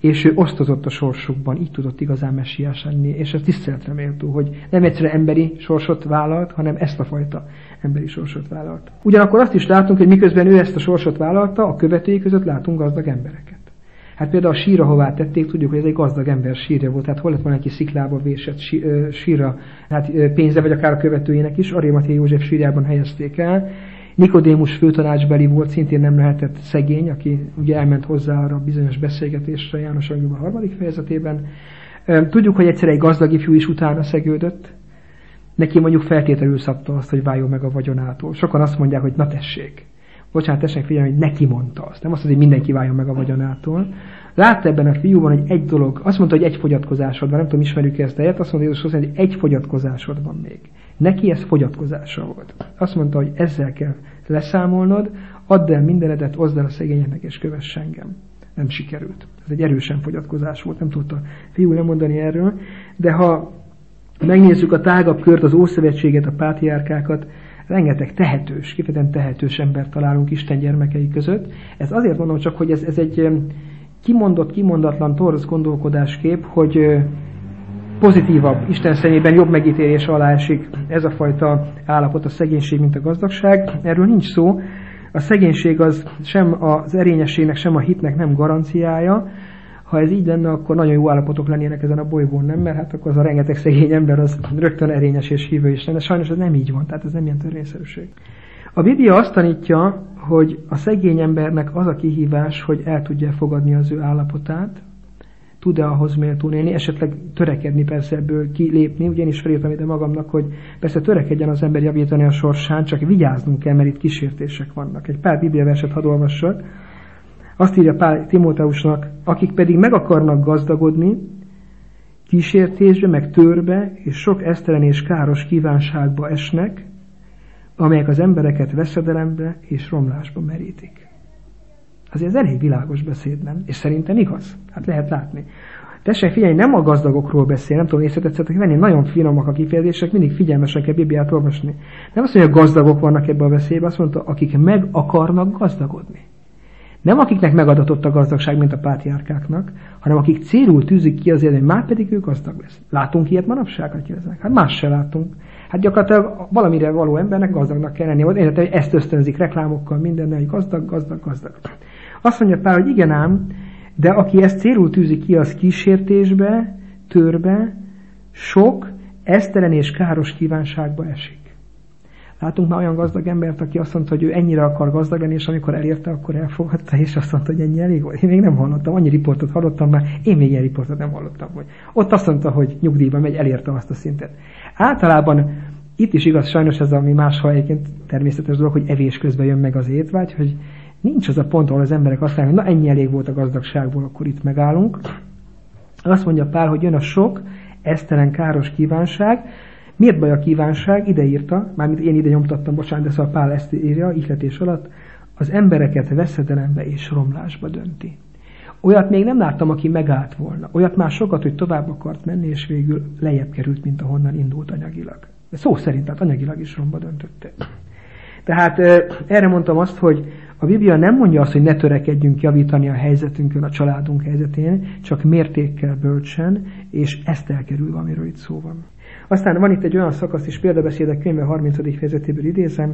és ő osztozott a sorsukban, így tudott igazán messiás lenni, és ez tiszteletre méltó, hogy nem egyszerűen emberi sorsot vállalt, hanem ezt a fajta emberi sorsot vállalt. Ugyanakkor azt is látunk, hogy miközben ő ezt a sorsot vállalta, a követői között látunk gazdag embereket. Hát például a sírra hová tették, tudjuk, hogy ez egy gazdag ember sírja volt, tehát hol lett volna neki sziklába vésett sírra, hát pénze, vagy akár a követőjének is, Arimathei József sírjában helyezték el. Nikodémus főtanácsbeli volt, szintén nem lehetett szegény, aki ugye elment hozzá arra bizonyos beszélgetésre János Evangélium 3. fejezetében. Tudjuk, hogy egyszer egy gazdag ifjú is utána szegődött, neki mondjuk feltételül szabta azt, hogy váljon meg a vagyonától. Sokan azt mondják, hogy na tessék. Bocsánat, tessék figyelni, hogy neki mondta azt. Nem azt, hogy mindenki váljon meg a vagyonától. Látta ebben a fiúban, hogy egy dolog, azt mondta, hogy egy fogyatkozásod van, nem tudom, ismerjük ezt a helyet, azt mondta Jézus, hogy egy fogyatkozásod van még. Neki ez fogyatkozása volt. Azt mondta, hogy ezzel kell leszámolnod, add el mindenedet, oszd el a szegényeknek, és kövess engem. Nem sikerült. Ez egy erősen fogyatkozás volt, nem tudta a fiú lemondani erről, de ha megnézzük a tágabb kört, az Ószövetséget, a pátriárkákat, rengeteg tehetős, kifejezetten tehetős embert találunk Isten gyermekei között. Ez azért mondom csak, hogy ez egy kimondatlan, torz gondolkodáskép, hogy pozitívabb, Isten szemében jobb megítélés alá esik ez a fajta állapot, a szegénység, mint a gazdagság. Erről nincs szó. A szegénység az sem az erényességnek, sem a hitnek nem garanciája. Ha ez így lenne, akkor nagyon jó állapotok lennének ezen a bolygón, nem? Mert hát akkor az a rengeteg szegény ember az rögtön erényes és hívő is lenne. Sajnos ez nem így van, tehát ez nem ilyen törvényszerűség. A Biblia azt tanítja, hogy a szegény embernek az a kihívás, hogy el tudja fogadni az ő állapotát, tud-e ahhoz méltón élni, esetleg törekedni persze ebből kilépni, ugye én is felírtam ide magamnak, hogy persze törekedjen az ember javítani a sorsán, csak vigyáznunk kell, mert itt kísértések vannak. Egy pár Biblia verset hadd olvassak. Azt írja Pál Timóteusnak, akik pedig meg akarnak gazdagodni, kísértésbe, meg törbe, és sok esztelen és káros kívánságba esnek, amelyek az embereket veszedelembe és romlásba merítik. Azért ez elég világos beszéd, nem? És szerintem igaz. Hát lehet látni. Tessék figyelni, nem a gazdagokról beszél, nem tudom, észretetszett venni, nagyon finomak a kifejezések, mindig figyelmesen kell Bibliát olvasni. Nem azt mondja, hogy gazdagok vannak ebben a veszélyben, azt mondta, akik meg akarnak gazdagodni. Nem akiknek megadatott a gazdagság, mint a pátriárkáknak, hanem akik célul tűzik ki azért, hogy már pedig ő gazdag lesz. Látunk ilyet manapság? Hát más se látunk. Hát gyakorlatilag valamire való embernek gazdagnak kell lenni. Én hogy ezt ösztönzik reklámokkal mindennel, hogy gazdag. Azt mondja Pál, hogy igen ám, de aki ezt célul tűzi ki, az kísértésbe, törbe, sok, esztelen és káros kívánságba esik. Látunk már olyan gazdag embert, aki azt mondta, hogy ő ennyire akar gazdag lenni, és amikor elérte, akkor elfogadta, és azt mondta, hogy ennyi elég volt. Én még nem hallottam, annyi riportot hallottam már, én még ilyen riportot nem hallottam. Hogy ott azt mondta, hogy nyugdíjba megy, elérte azt a szintet. Általában itt is igaz, sajnos ez ami máshol egyébként természetes dolog, hogy evés közben jön meg az étvágy, hogy nincs az a pont, ahol az emberek azt mondják, hogy na ennyi elég volt a gazdagságból, akkor itt megállunk. Azt mondja Pál, hogy jön a sok, esztelen káros kívánság. Miért baj a kívánság? Ide írta, mármint én ide nyomtattam, bocsánat, de szóval Pál ezt írja, ihletés alatt, az embereket veszedelembe és romlásba dönti. Olyat még nem láttam, aki megállt volna. Olyat már sokat, hogy tovább akart menni, és végül lejjebb került, mint ahonnan indult anyagilag. De szó szerint, tehát anyagilag is romba döntötte. Tehát erre mondtam azt, hogy a Biblia nem mondja azt, hogy ne törekedjünk javítani a helyzetünkön, a családunk helyzetén, csak mértékkel, bölcsen, és ezt elkerülve, amiről itt szó van. Aztán van itt egy olyan szakasz is, példabeszédek könyve 30. fejezetéből idézem,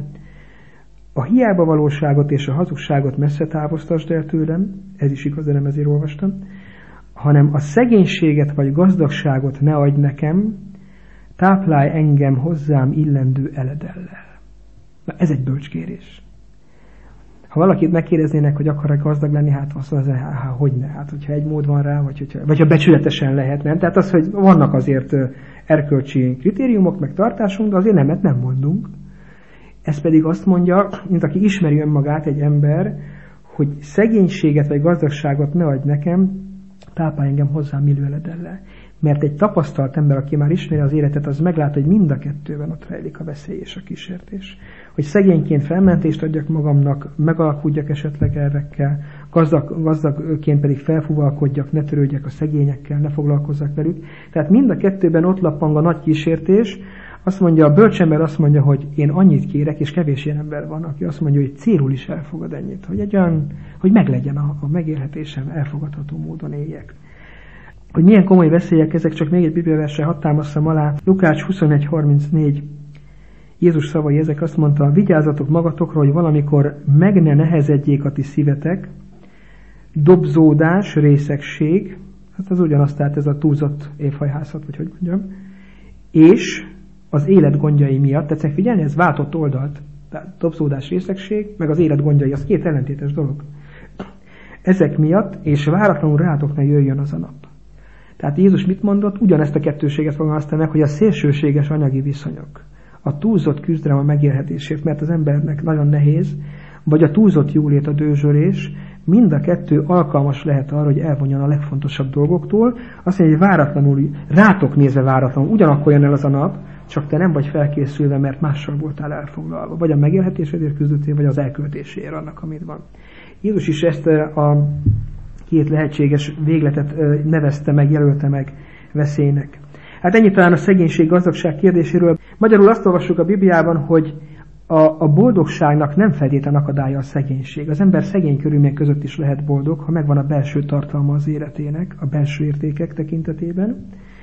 a hiába valóságot és a hazugságot messze távoztasd el tőlem, ez is igaz, de nem ezért olvastam, hanem a szegénységet vagy gazdagságot ne adj nekem, táplálj engem hozzám illendő eledellel. Na, ez egy bölcskérés. Ha valakit megkérdeznének, hogy akar-e gazdag lenni, hát azt mondja, hát hogyne, hát hogyha egy mód van rá, vagy ha becsületesen lehet, nem? Tehát az, hogy vannak azért erkölcsi kritériumok, meg tartásunk, de azért nemet nem mondunk. Ez pedig azt mondja, mint aki ismeri önmagát egy ember, hogy szegénységet vagy gazdagságot ne adj nekem, táplálj engem hozzám illő eledellel. Mert egy tapasztalt ember, aki már ismeri az életet, az meglát, hogy mind a kettőben ott rejlik a veszély és a kísértés. Hogy szegényként felmentést adjak magamnak, megalkudjak esetleg errekkel, gazdagként pedig felfúvalkodjak, ne törődjek a szegényekkel, ne foglalkozzak velük. Tehát mind a kettőben ott lappang a nagy kísértés, Azt mondja, a bölcsember azt mondja, hogy én annyit kérek, és kevés ilyen ember van, aki azt mondja, hogy célul is elfogad ennyit, hogy meglegyen a megélhetésem, elfogadható módon éljek. Hogy milyen komoly veszélyek ezek, csak még egy bibliaverssel hadd támasztam alá. Lukács 21:34. Jézus szavai ezek, azt mondta, vigyázzatok magatokra, hogy valamikor meg ne nehezedjék a ti szívetek, dobzódás, részegség, hát az ugyanaz, tehát ez a túlzott évhajhászat, vagy hogy mondjam, és az élet gondjai miatt, tetszik figyelni, ez váltott oldalt, tehát dobzódás, részegség, meg az élet gondjai, az két ellentétes dolog. Ezek miatt, és váratlanul rátok ne jöjjön az a nap. Tehát Jézus mit mondott? Ugyanezt a kettőséget fogalmazta meg, hogy a szélsőséges anyagi viszonyok, a túlzott küzdelem a megélhetésért, mert az embernek nagyon nehéz, vagy a túlzott jólét, a dőzsölés, mind a kettő alkalmas lehet arra, hogy elvonjon a legfontosabb dolgoktól. Azt mondja, hogy váratlanul, rátok nézve váratlanul, ugyanakkor jön el az a nap, csak te nem vagy felkészülve, mert mással voltál elfoglalva. Vagy a megélhetésedért küzdöttél, vagy az elköltéséért annak, amit van. Jézus is ezt a két lehetséges végletet nevezte meg, jelölte meg veszélynek. Hát ennyi talán a szegénység-gazdagság kérdéséről. Magyarul azt olvassuk a Bibliában, hogy a boldogságnak nem feltétlenül akadálya a szegénység. Az ember szegény körülmények között is lehet boldog, ha megvan a belső tartalma az életének, a belső értékek tekintetében.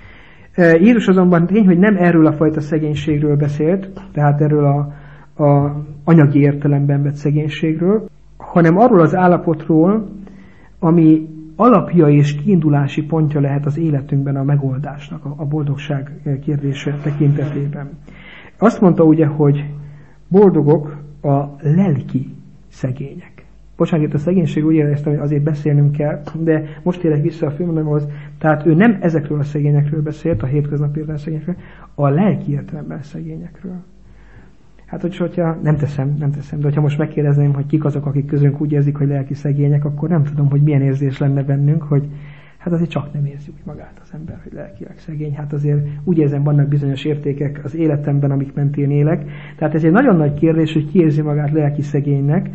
Jézus azonban tény, hogy nem erről a fajta szegénységről beszélt, tehát erről a anyagi értelemben vett szegénységről, hanem arról az állapotról, ami alapja és kiindulási pontja lehet az életünkben a megoldásnak, a boldogság kérdése tekintetében. Azt mondta ugye, hogy boldogok a lelki szegények. Bocsánat, itt a szegénység úgy éreztem, hogy azért beszélnünk kell, de most érek vissza a filmemhoz. Tehát ő nem ezekről a szegényekről beszélt, a hétköznapi értelemben szegényekről, a lelki értelemben szegényekről. Hát, hogyha nem teszem, de hogyha most megkérdezném, hogy kik azok, akik közünk úgy érzik, hogy lelki szegények, akkor nem tudom, hogy milyen érzés lenne bennünk, hogy hát azért csak nem érzi úgy magát az ember, hogy lelkileg szegény. Hát azért úgy érzem, vannak bizonyos értékek az életemben, amik mentén élek. Tehát ez egy nagyon nagy kérdés, hogy ki érzi magát lelki szegénynek.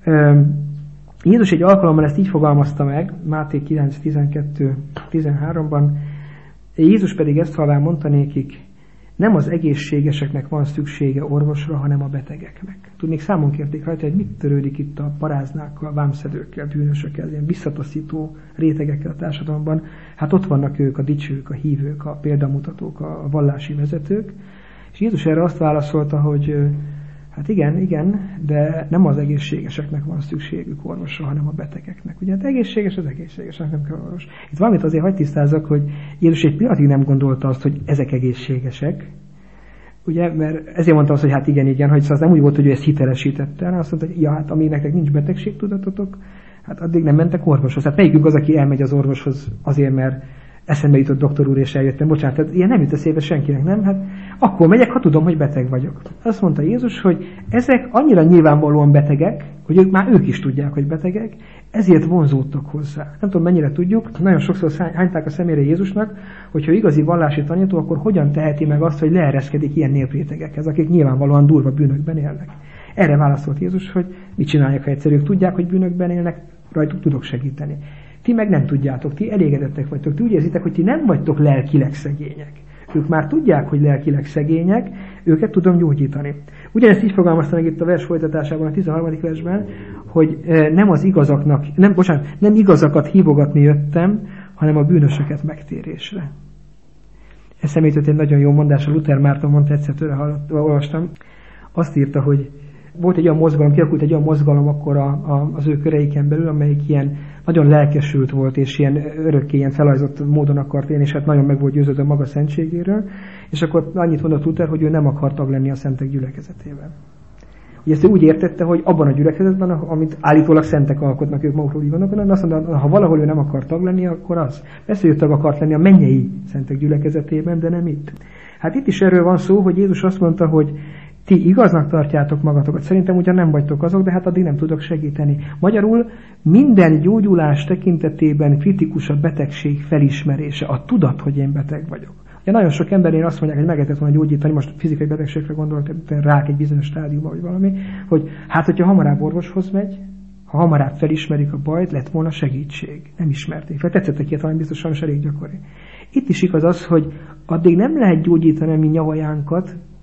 Jézus egy alkalommal ezt így fogalmazta meg, Máté 9:12-13-ban. Jézus pedig ezt halván mondta nékik, nem az egészségeseknek van szüksége orvosra, hanem a betegeknek. Tudnék, számon kérték rajta, hogy mit törődik itt a paráznákkal, vámszedőkkel, bűnösökkel, ilyen visszataszító rétegekkel a társadalomban. Hát ott vannak ők, a dicsők, a hívők, a példamutatók, a vallási vezetők. És Jézus erre azt válaszolta, hogy hát igen, de nem az egészségeseknek van szükségük orvosra, hanem a betegeknek. Ugye hát egészséges az egészségesnek nem kell orvos. Itt valamit azért hadd tisztázzak, hogy Jézus egy pillanatig nem gondolta azt, hogy ezek egészségesek. Ugye, mert ezért mondta azt, hogy hát igen, hogy az nem úgy volt, hogy ő ezt hitelesítette, hanem azt mondta, hogy ja, hát amíg nektek nincs betegségtudatotok, hát addig nem mentek orvoshoz. Hát melyikünk az, aki elmegy az orvoshoz azért, mert eszembe jutott doktor úr, és eljöttem. Bocsánat, tehát ilyen nem jut eszébe senkinek, nem? Hát akkor megyek, ha tudom, hogy beteg vagyok. Azt mondta Jézus, hogy ezek annyira nyilvánvalóan betegek, hogy ők is tudják, hogy betegek, ezért vonzódtak hozzá. Nem tudom, mennyire tudjuk, nagyon sokszor hányták a szemére Jézusnak, hogyha igazi vallási tanító, akkor hogyan teheti meg azt, hogy leereszkedik ilyen néprétegekhez, akik nyilvánvalóan durva bűnökben élnek. Erre válaszolt Jézus, hogy mit csinálják, ha egyszerűek tudják, hogy bűnökben élnek, rajtuk tudok segíteni. Ti meg nem tudjátok, ti elégedettek vagytok, ti úgy érzitek, hogy ti nem vagytok lelkileg szegények. Ők már tudják, hogy lelkileg szegények, őket tudom gyógyítani. Ugyanezt így fogalmazta meg itt a vers folytatásában, a 13. versben, hogy nem igazakat hívogatni jöttem, hanem a bűnösöket megtérésre. Eszembe jutott egy nagyon jó mondás, a Luther Márton mondta, egyszer tőle olvastam. Azt írta, hogy volt egy olyan mozgalom, kialakult egy olyan mozgalom akkor az ő köreiken belül, amelyik ilyen nagyon lelkesült volt, és ilyen örökké ilyen felajzott módon akart élni, és hát nagyon meg volt győződve maga szentségéről, és akkor annyit mondott Luther, hogy ő nem akar tag lenni a szentek gyülekezetében. Ugye ezt ő úgy értette, hogy abban a gyülekezetben, amit állítólag szentek alkotnak, ők magukról így gondolkodnak, azt mondta, ha valahol ő nem akar tag lenni, akkor az. Persze ő tag akart lenni a mennyei szentek gyülekezetében, de nem itt. Hát itt is erről van szó, hogy Jézus azt mondta, hogy ti igaznak tartjátok magatokat. Szerintem ugyan nem vagytok azok, de hát addig nem tudok segíteni. Magyarul minden gyógyulás tekintetében kritikus a betegség felismerése, a tudat, hogy én beteg vagyok. Ugye nagyon sok emberén azt mondják, hogy meg lehetett volna gyógyítani, most fizikai betegségre gondolok, rák egy bizonyos stádiumban, vagy valami, hogy hát, hogyha hamarabb orvoshoz megy, ha hamarabb felismerik a bajt, lett volna segítség. Nem ismerték fel. Tetszettek ilyet, valami biztosan is elég gyakori. Itt is igaz az, hogy addig nem lehet gyógyítani a mi nyavajánkat,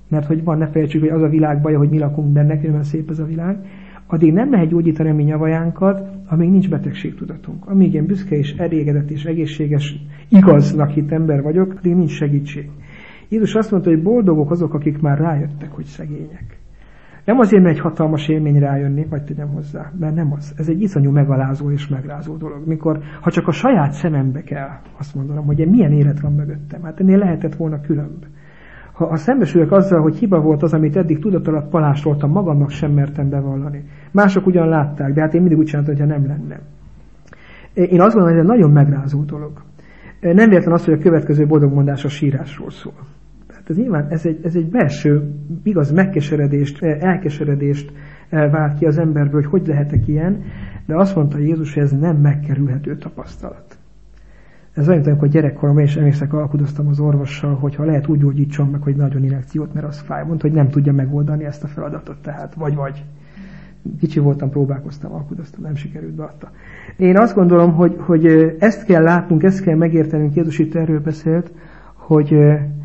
mert hogy van, ne felejtsük, hogy az a világ baja, hogy mi lakunk benne, különben szép ez a világ, addig nem lehet gyógyítani a mi nyavajánkat, amíg nincs betegségtudatunk. Amíg én büszke és elégedett és egészséges, igaznak hitt ember vagyok, addig nincs segítség. Jézus azt mondta, hogy boldogok azok, akik már rájöttek, hogy szegények. Nem azért, mert egy hatalmas élmény rájönni, vagy tegyem hozzá, mert nem az. Ez egy iszonyú megalázó és megrázó dolog. Mikor, ha csak a saját szemembe kell azt mondanom, hogy milyen élet van mögöttem, hát ennél lehetett volna különb. Ha szembesülök azzal, hogy hiba volt az, amit eddig tudat alatt palástoltam, magamnak sem mertem bevallani. Mások ugyan látták, de hát én mindig úgy csináltam, hogyha nem lenne. Én azt gondolom, hogy ez egy nagyon megrázó dolog. Nem véletlen az, hogy a következő boldogmondás a sírásról szól. Tehát ez nyilván ez egy belső, igaz megkeseredést, elkeseredést vált ki az emberből, hogy lehetek ilyen, de azt mondta Jézus, hogy ez nem megkerülhető tapasztalat. Ez olyan, amikor gyerekkoromban is emlékszek, alkudoztam az orvossal, hogy ha lehet úgy gyógyítson meg, hogy nagyon injekciót, mert az fáj. Mondta, hogy nem tudja megoldani ezt a feladatot, tehát vagy. Kicsi voltam, próbálkoztam, alkudoztam, nem sikerült, beadta. Én azt gondolom, hogy ezt kell látnunk, ezt kell megértenünk, Jézus itt erről beszélt, hogy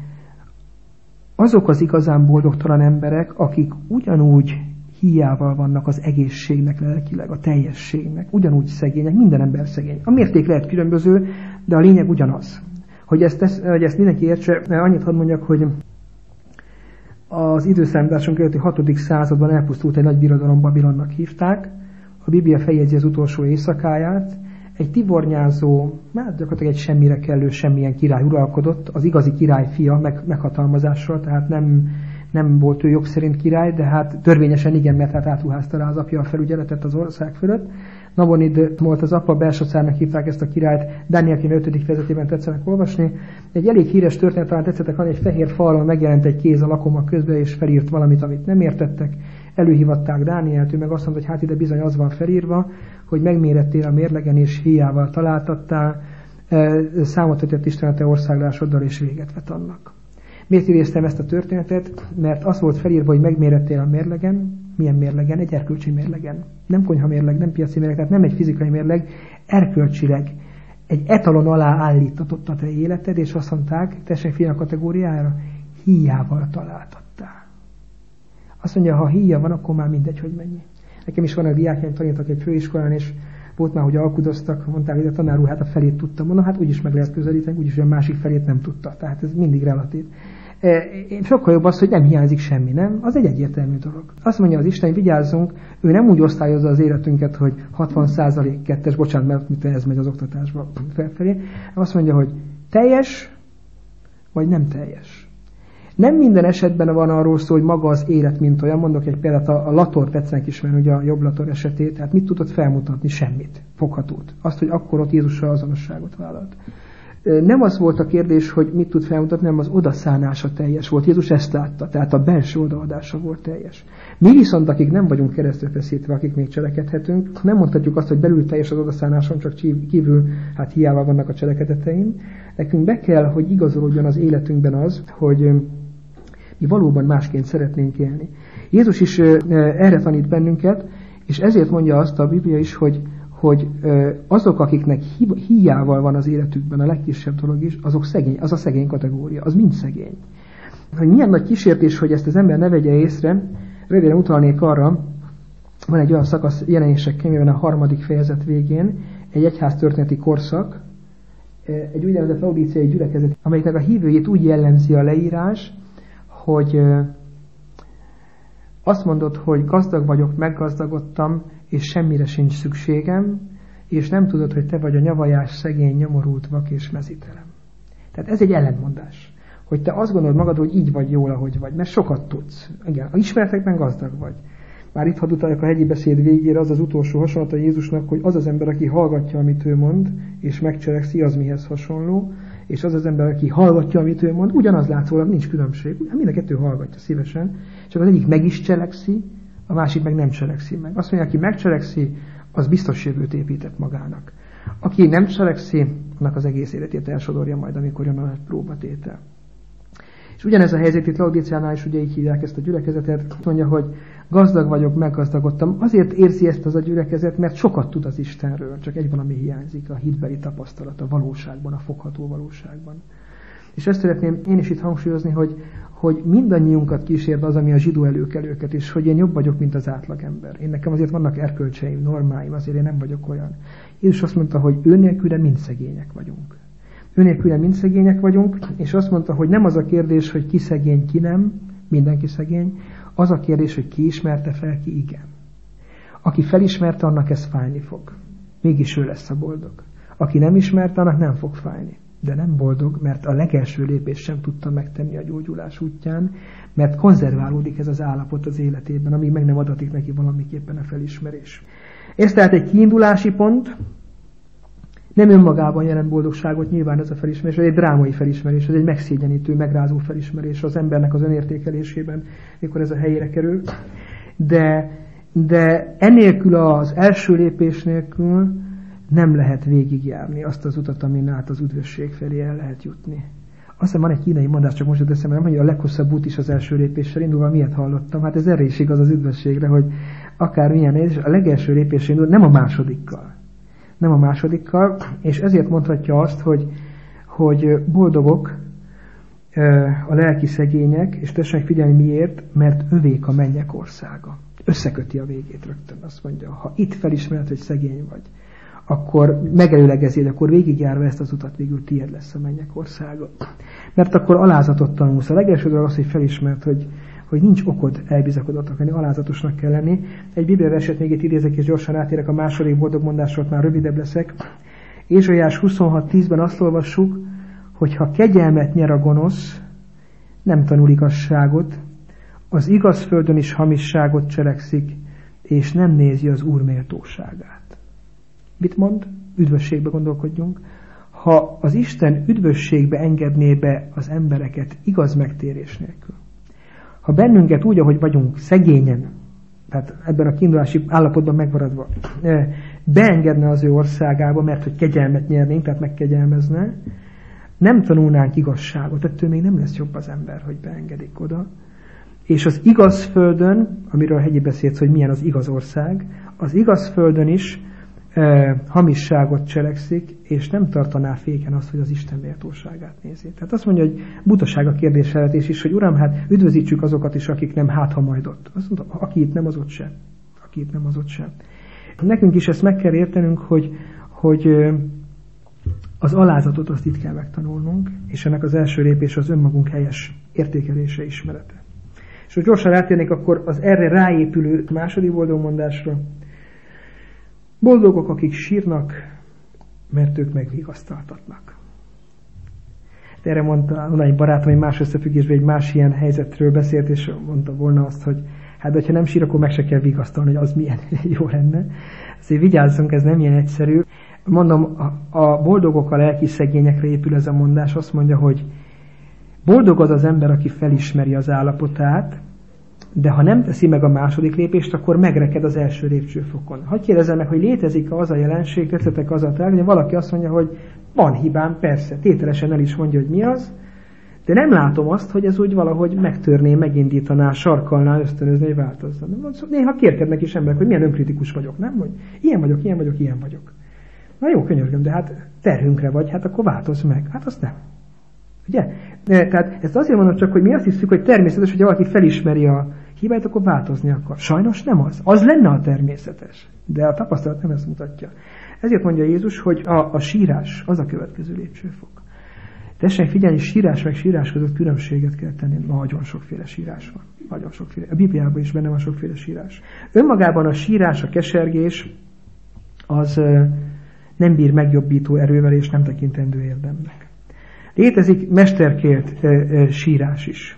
azok az igazán boldogtalan emberek, akik ugyanúgy híjával vannak az egészségnek lelkileg, a teljességnek, ugyanúgy szegények, minden ember szegény. A mérték lehet különböző, de a lényeg ugyanaz. Hogy ezt mindenki értse, annyit hadd mondjak, hogy az időszámításunk előtti 6. században elpusztult egy nagy birodalom, Babilonnak hívták. A Biblia feljegyzi az utolsó éjszakáját. Egy tibornyázó, gyakorlatilag egy semmire kellő semmilyen király uralkodott, az igazi király fia meghatalmazással, tehát nem volt ő jog szerint király, de hát törvényesen igen, mert hát átruházta rá az apja a felügyeletet az ország fölött. Nabonid volt az apa, Belsacárnak hívták ezt a királyt, Dániel 5. fejezetében tetszenek olvasni. Egy elég híres történet, talán tetszettek, hogy egy fehér falon megjelent egy kéz a lakoma közben, és felírt valamit, amit nem értettek. Előhívatták Dánielt, ő meg azt mondta, hogy hát ide bizony az van felírva, hogy megmérettél a mérlegen, és híjával találtattál, számot vetett Isten a te országlásoddal, és véget vet annak. Miért idéztem ezt a történetet? Mert az volt felírva, hogy megmérettél a mérlegen. Milyen mérlegen? Egy erkölcsi mérlegen. Nem konyha mérleg, nem piaci mérleg, tehát nem egy fizikai mérleg, erkölcsileg. Egy etalon alá állítatott a te életed, és azt mondták, tessék fiam a kategóriára, híjával találtattál. Azt mondja, ha híja van, akkor már mindegy, hogy mennyi. Nekem is van a diákjaim, tanítok egy főiskolán, és volt már, hogy alkudoztak, mondták, hogy a tanár úr, hát a felét tudta. Mondom, hát úgyis meg lehet közelíteni, úgyis a másik felét nem tudta. Tehát ez mindig relatív. Sokkal jobb az, hogy nem hiányzik semmi, nem? Az egy egyértelmű dolog. Azt mondja az Isten, vigyázzunk, ő nem úgy osztályozza az életünket, hogy 60% kettes, bocsánat, mert ez megy az oktatásba felfelé. Azt mondja, hogy teljes, vagy nem teljes. Nem minden esetben van arról szó, hogy maga az élet, mint olyan. Mondok egy példát, a Lator tetszenek ismerni, ugye a jobb Lator esetét, tehát mit tudott felmutatni? Semmit, foghatót. Azt, hogy akkor ott Jézussal azonosságot vállalt. Nem az volt a kérdés, hogy mit tud felmutatni, hanem az odaszánása teljes volt. Jézus ezt látta, tehát a belső odaadása volt teljes. Mi viszont, akik nem vagyunk keresztre feszítve, akik még cselekedhetünk, nem mondhatjuk azt, hogy belül teljes az odaszánásom, csak kívül hát hiába vannak a cselekedeteim. Nekünk be kell, hogy igazolódjon az életünkben az, hogy mi valóban másként szeretnénk élni. Jézus is erre tanít bennünket, és ezért mondja azt a Biblia is, hogy azok, akiknek híjával van az életükben a legkisebb dolog is, azok szegény, az a szegény kategória, az mind szegény. Hogy milyen nagy kísértés, hogy ezt az ember ne vegye észre, röviden utalnék arra, van egy olyan szakasz Jelenések könyvében a 3. fejezet végén, egy egyháztörténeti korszak, egy úgynevezett laudíciai gyülekezet, amelyiknek a hívőjét úgy jellemzi a leírás, hogy azt mondod, hogy gazdag vagyok, meggazdagodtam, és semmire sincs szükségem, és nem tudod, hogy te vagy a nyavajás, szegény, nyomorult, vak és mezítelem. Tehát ez egy ellentmondás. Hogy te azt gondolod magad, hogy így vagy jól, ahogy vagy, mert sokat tudsz. Igen, a ismeretekben gazdag vagy. Már itt hadd utaljak a hegyi beszéd végére, az az utolsó hasonlat a Jézusnak, hogy az az ember, aki hallgatja, amit ő mond, és megcselekszi, az mihez hasonló, és az az ember, aki hallgatja, amit ő mond, ugyanaz látszólag, nincs különbség. Mind a kettő hallgatja szívesen, csak az egyik meg is cselekszi, a másik meg nem cselekszi meg. Azt mondja, aki megcselekszi, az biztos jövőt épített magának. Aki nem cselekszi, annak az egész életét elsodorja majd, amikor jön a próbatétel. És ugyanez a helyzet itt Laudíciánál is, ugye így hívják ezt a gyülekezetet, mondja, hogy gazdag vagyok, meggazdagodtam. Azért érzi ezt az a gyülekezet, mert sokat tud az Istenről, csak egy van, ami hiányzik, a hitbeli tapasztalat, a valóságban, a fogható valóságban. És ezt szeretném én is itt hangsúlyozni, hogy mindannyiunkat kísért az, ami a zsidó előkelőket, és hogy én jobb vagyok, mint az átlagember. Én nekem azért vannak erkölcseim, normáim, azért én nem vagyok olyan. Jézus azt mondta, hogy ő nélküle mind szegények vagyunk. Ő nélküle mind szegények vagyunk, és azt mondta, hogy nem az a kérdés, hogy ki szegény, ki nem, mindenki szegény, az a kérdés, hogy ki ismerte fel, ki igen. Aki felismerte, annak ez fájni fog. Mégis ő lesz a boldog. Aki nem ismerte, annak nem fog fájni. De nem boldog, mert a legelső lépést sem tudta megtenni a gyógyulás útján, mert konzerválódik ez az állapot az életében, amíg meg nem adatik neki valamiképpen a felismerés. Ez tehát egy kiindulási pont, nem önmagában jelent boldogságot, nyilván ez a felismerés, ez egy drámai felismerés, ez egy megszégyenítő, megrázó felismerés az embernek az önértékelésében, mikor ez a helyére kerül. De enélkül az első lépés nélkül nem lehet végigjárni azt az utat, amin át az üdvösség felé el lehet jutni. Aztán van egy kínai mondás, csak most eszembe, nem, hogy a leghosszabb út is az első lépéssel indulva, miért hallottam? Hát ez erre is igaz az üdvösségre, hogy akármilyen nehéz, a legelső lépésre indul, nem a másodikkal. Nem a másodikkal, és ezért mondhatja azt, hogy boldogok a lelki szegények, és tessenek figyelni miért, mert övék a mennyek országa. Összeköti a végét rögtön, azt mondja, ha itt felismered, hogy szegény vagy, akkor megelőlegezél, akkor végigjárva ezt az utat végül tiéd lesz a mennyek országa. Mert akkor alázatot tanulsz. A legelső dolog az, hogy felismerd, hogy nincs okod elbizakodottak lenni, alázatosnak kell lenni. Egy bibliaverset még itt idézek, és gyorsan átérek a második boldog mondásról, már rövidebb leszek. Ézsaiás 26:10-ben azt olvassuk, hogy ha kegyelmet nyer a gonosz, nem tanul igazságot, az igaz földön is hamisságot cselekszik, és nem nézi az Úr méltóságát. Mit mond? Üdvösségbe gondolkodjunk. Ha az Isten üdvösségbe engedné be az embereket igaz megtérés nélkül, ha bennünket úgy, ahogy vagyunk, szegényen, tehát ebben a kiindulási állapotban megmaradva, beengedne az ő országába, mert hogy kegyelmet nyernénk, tehát megkegyelmezne, nem tanulnánk igazságot, ettől még nem lesz jobb az ember, hogy beengedik oda. És az igaz földön, amiről a hegyi beszélt, hogy milyen az igaz ország, az igaz földön is hamisságot cselekszik, és nem tartaná féken azt, hogy az Isten méltóságát nézi. Tehát azt mondja, hogy butaság a kérdésfelvetés is, hogy Uram, hát üdvözítsük azokat is, akik nem, hát ha majd ott. Azt mondta, aki itt nem, az ott sem. Aki itt nem, az ott sem. Nekünk is ezt meg kell értenünk, hogy az alázatot azt itt kell megtanulnunk, és ennek az első lépés az önmagunk helyes értékelése, ismerete. És hogy gyorsan rátérnék akkor az erre ráépülő második boldogmondásra. Boldogok, akik sírnak, mert ők megvigasztaltatnak. De erre mondta egy barátom, hogy más összefüggésben egy más ilyen helyzetről beszélt, és mondta volna azt, hogy hát, ha nem sír, akkor meg se kell vigasztalni, hogy az milyen jó lenne. Azért vigyázzunk, ez nem ilyen egyszerű. Mondom, a boldogok a lelki szegényekre épül ez a mondás, azt mondja, hogy boldog az az ember, aki felismeri az állapotát, de ha nem teszi meg a második lépést, akkor megreked az első lépcsőfokon. Hadd kérdezzem meg, hogy létezik az a jelenség, tetszettek az a tárgy, hogy valaki azt mondja, hogy van hibám, persze, tételesen el is mondja, hogy mi az, de nem látom azt, hogy ez úgy valahogy megtörné, megindítaná, sarkalná, ösztönözni, hogy változzon. Néha kérkednek is emberek, hogy milyen önkritikus vagyok, nem? Hogy ilyen vagyok. Na jó, könyörgöm, de hát terhünkre vagy, hát akkor változz meg. Hát azt nem. Ugye? Tehát ezt azért mondom csak, hogy mi azt hiszük, hogy természetes, hogy valaki felismeri a hibáit, akkor változni akar. Sajnos nem az. Az lenne a természetes. De a tapasztalat nem ezt mutatja. Ezért mondja Jézus, hogy a sírás az a következő lépcsőfok. Tessék figyelni, sírás meg sírás között különbséget kell tenni. Nagyon sokféle sírás van. Nagyon sokféle. A Bibliában is benne van sokféle sírás. Önmagában a sírás, a kesergés az nem bír megjobbító erővel, és nem tekintendő érdemnek. Létezik mesterkélt sírás is.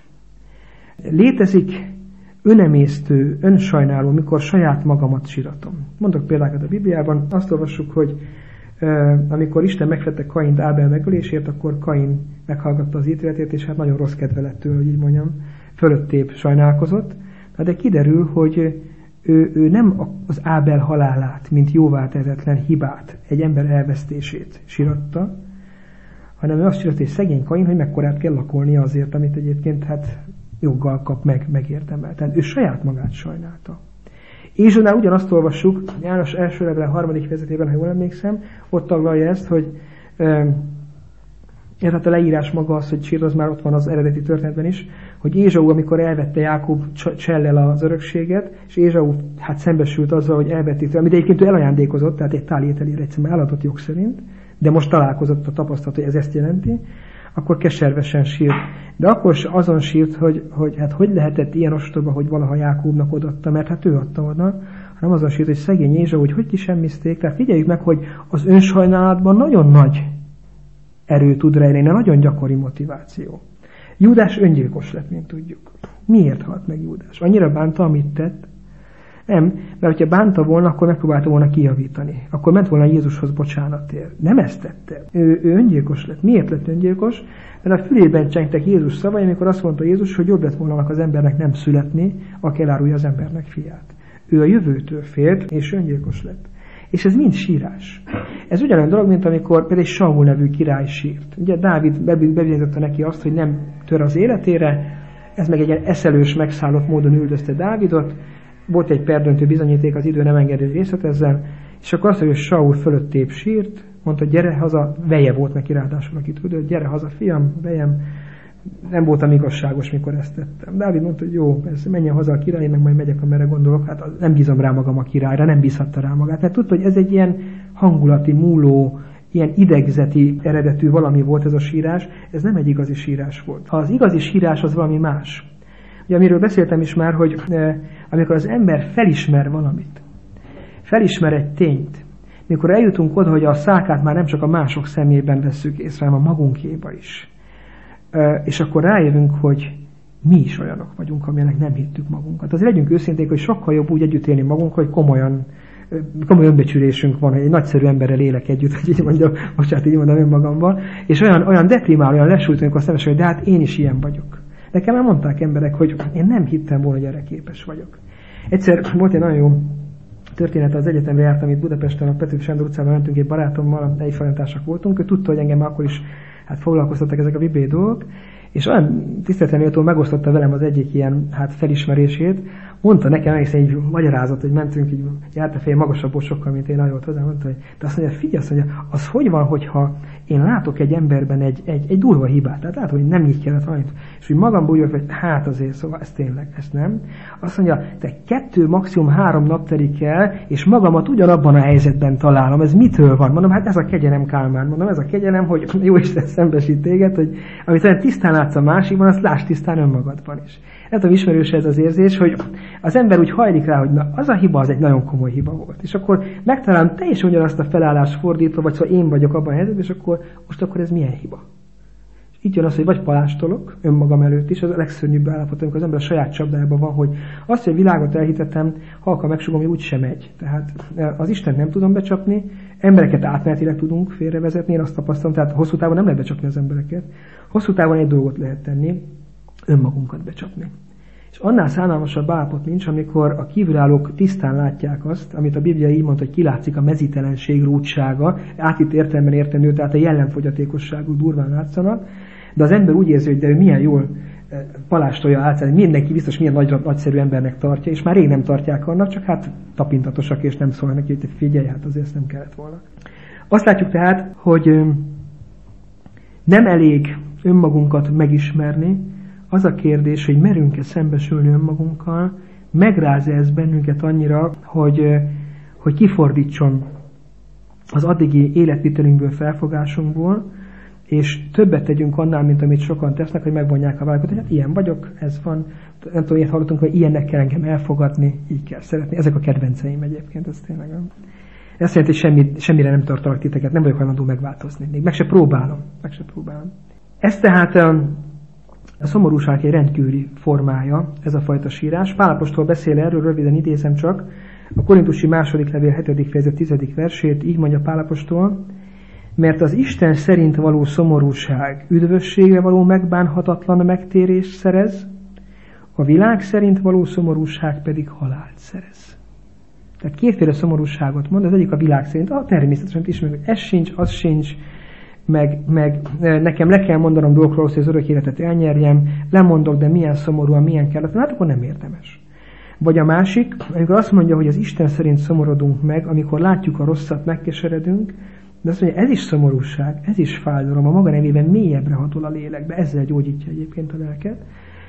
Létezik önemésztő, önsajnáló, mikor saját magamat síratom. Mondok példákat a Bibliában, azt olvassuk, hogy amikor Isten megfette Kaint Ábel megölésért, akkor Kain meghallgatta az ítéletét, és hát nagyon rossz kedve lett tőle, hogy így mondjam, fölöttébb sajnálkozott. De kiderül, hogy ő nem az Ábel halálát, mint jóvátehetetlen hibát, egy ember elvesztését síratta, hanem ő azt síratta, hogy szegény Kain, hogy mekkorát kell lakolnia azért, amit egyébként hát joggal kap meg, megérdemel. Tehát ő saját magát sajnálta. Ézsónál ugyanazt olvassuk, János első levele 3. fejezetében, ha jól emlékszem, ott taglalja ezt, hogy Tehát a leírás maga az, hogy sírt, az már ott van az eredeti történetben is, hogy Ézsau, amikor elvette Jákob csellel az örökséget, és Ézsau hát szembesült azzal, hogy elvették tőle, amit egyébként ő elajándékozott, tehát egy tál ételére egyszerűen eladott jog szerint, de most találkozott a tapasztalat, hogy ez ezt jelenti, akkor keservesen sírt. De akkor azon sírt, hogy hát hogy lehetett ilyen ostoba, hogy valaha Jákobnak odaadta, mert hát ő adta oda, hanem azon sírt, hogy szegény Ézsau, hogy kisemmizték. Tehát figyeljük meg, hogy az önsajnálatban nagyon nagy erő tud rejleni, nagyon gyakori motiváció. Júdás öngyilkos lett, mint tudjuk. Miért halt meg Júdás? Annyira bánta, amit tett? Nem, mert hogyha bánta volna, akkor megpróbálta volna kijavítani. Akkor ment volna Jézushoz bocsánatért. Nem ezt tette. Ő öngyilkos lett. Miért lett öngyilkos? Mert a fülében csengtek Jézus szavai, amikor azt mondta Jézus, hogy jobb lett volna az embernek nem születni, aki elárulja az embernek fiát. Ő a jövőtől félt, és öngyilkos lett. És ez mind sírás. Ez ugyanolyan dolog, mint amikor például Saul nevű király sírt. Ugye Dávid bebizonyította neki azt, hogy nem tör az életére, ez meg egy eszelős, megszállott módon üldözte Dávidot, volt egy perdöntő bizonyíték, az idő nem engedő, hogy részletezzen, és akkor azt mondja, hogy Saul fölöttébb sírt, mondta, gyere haza, veje volt neki ráadásul, akit tudod, gyere haza, fiam, vejem, nem voltam igazságos, mikor ezt tettem. Dávid mondta, hogy jó, persze, menjen haza a király, meg majd megyek, amerre gondolok, hát nem bízom rá magam a királyra, nem bízhatta rá magát, mert tudta, hogy ez egy ilyen hangulati, múló, ilyen idegzeti eredetű valami volt ez a sírás, ez nem egy igazi sírás volt. Ha az igazi sírás, az valami más. Ugye, amiről beszéltem is már, hogy amikor az ember felismer valamit, felismer egy tényt, mikor eljutunk oda, hogy a szálkát már nem csak a mások szemében vesszük észre, hanem a magunkéba is. És akkor rájövünk, hogy mi is olyanok vagyunk, amilyenek nem hittük magunkat. Azért legyünk őszinték, hogy sokkal jobb úgy együtt élni magunkkal, hogy komoly önbecsülésünk van, hogy egy nagyszerű emberrel élek együtt, hogy így mondjam, bocsánat, így mondom önmagamban, és olyan deprimál, olyan lesújt, amikor szemes, hogy de hát én is ilyen vagyok. Nekem már mondták emberek, hogy én nem hittem volna, hogy erre képes vagyok. Egyszer volt egy nagyon jó történet, az egyetemre jártam itt Budapesten, a Petőfi Sándor utcában mentünk egy barátommal, egyfajtársak voltunk, ő tudta, hogy engem akkor is foglalkoztattak ezek a bibliai dolgok, és olyan tiszteletlenül megosztotta velem az egyik ilyen felismerését, mondta nekem egészen egy magyarázat, hogy mentünk, így járt a feje magasabb sokkal, mint én, nagyon volt hozzá, mondta, hogy de azt mondja, figyelj, azt mondja, az hogy van, hogyha én látok egy emberben egy durva hibát, tehát látom, hogy nem így kellett valamit, és úgy magamból jövök, hogy hát azért, szóval ez tényleg, ezt nem. Azt mondja, te 2, maximum 3 nap telik el, és magamat ugyanabban a helyzetben találom, ez mitől van? Mondom, hát ez a kegyelem, Kálmán, mondom, ez a kegyelem, hogy jó Isten szembesít téged, hogy amit olyan tisztán látsz a másikban, azt lásd tisztán önmagadban is. Nem tudom, ismerős ez az érzés, hogy az ember úgy hajlik rá, hogy na, az a hiba, az egy nagyon komoly hiba volt. És akkor megtalálom teljesen ugyanazt a felállást fordítva, vagy szóval én vagyok abban a helyzetben, és akkor most akkor ez milyen hiba? És így jön az, hogy vagy palástolok önmagam előtt is, az a legszörnyűbb állapot, amikor az ember a saját csapdájában van, hogy azt, hogy a világot elhitettem, halkan megsugom, hogy úgy sem megy. Tehát az Istent nem tudom becsapni, embereket átmenetileg tudunk félrevezetni, én azt tapasztalom, tehát hosszú távon nem lehet becsapni az embereket. Hosszú távon egy dolgot lehet tenni, önmagunkat becsapni. És annál szánalmasabb állapot nincs, amikor a kívülállók tisztán látják azt, amit a Biblia így mondta, hogy kilátszik a mezítelenség rúdsága, átitt értelemben értendő, tehát a jellemfogyatégosságú durván látszanak, de az ember úgy érzi, hogy de ő milyen jól palástolja általában, mindenki biztos milyen nagyszerű embernek tartja, és már rég nem tartják annak, csak hát tapintatosak, és nem szólnak neki, hogy figyelj, hát azért ezt nem kellett volna. Azt látjuk tehát, hogy nem elég önmagunkat megismerni, az a kérdés, hogy merünk-e szembesülni önmagunkkal, megráz-e ez bennünket annyira, hogy kifordítson az addigi életvitelünkből, felfogásunkból, és többet tegyünk annál, mint amit sokan tesznek, hogy megvonják a vállakat, hogy hát ilyen vagyok, ez van, nem tudom, ilyet hallottunk, hogy ilyennek kell engem elfogadni, így kell szeretni. Ezek a kedvenceim egyébként, ez tényleg nem. Ez azt jelenti, hogy semmire nem tartalak titeket, nem vagyok hajlandó megváltozni. Még meg se próbálom. Ez tehát a szomorúság egy rendkívüli formája, ez a fajta sírás. Pál apostol beszél erről, röviden idézem csak, a Korintusi második levél 7. fejezet 10. versét, így mondja Pál apostol, mert az Isten szerint való szomorúság üdvösségre való megbánhatatlan megtérést szerez, a világ szerint való szomorúság pedig halált szerez. Tehát kétféle szomorúságot mond, az egyik a világ szerint, természetesen ismerjük, ez sincs, az sincs, meg nekem le kell mondanom dolgokról, hogy az örök életet elnyerjem, lemondok, de milyen szomorúan, milyen kellett, hát akkor nem érdemes. Vagy a másik, amikor azt mondja, hogy az Isten szerint szomorodunk meg, amikor látjuk a rosszat, megkeseredünk, De azt mondja, ez is szomorúság, ez is fájdalom, a maga nevében mélyebbre hatol a lélekbe, ezzel gyógyítja egyébként a lelket,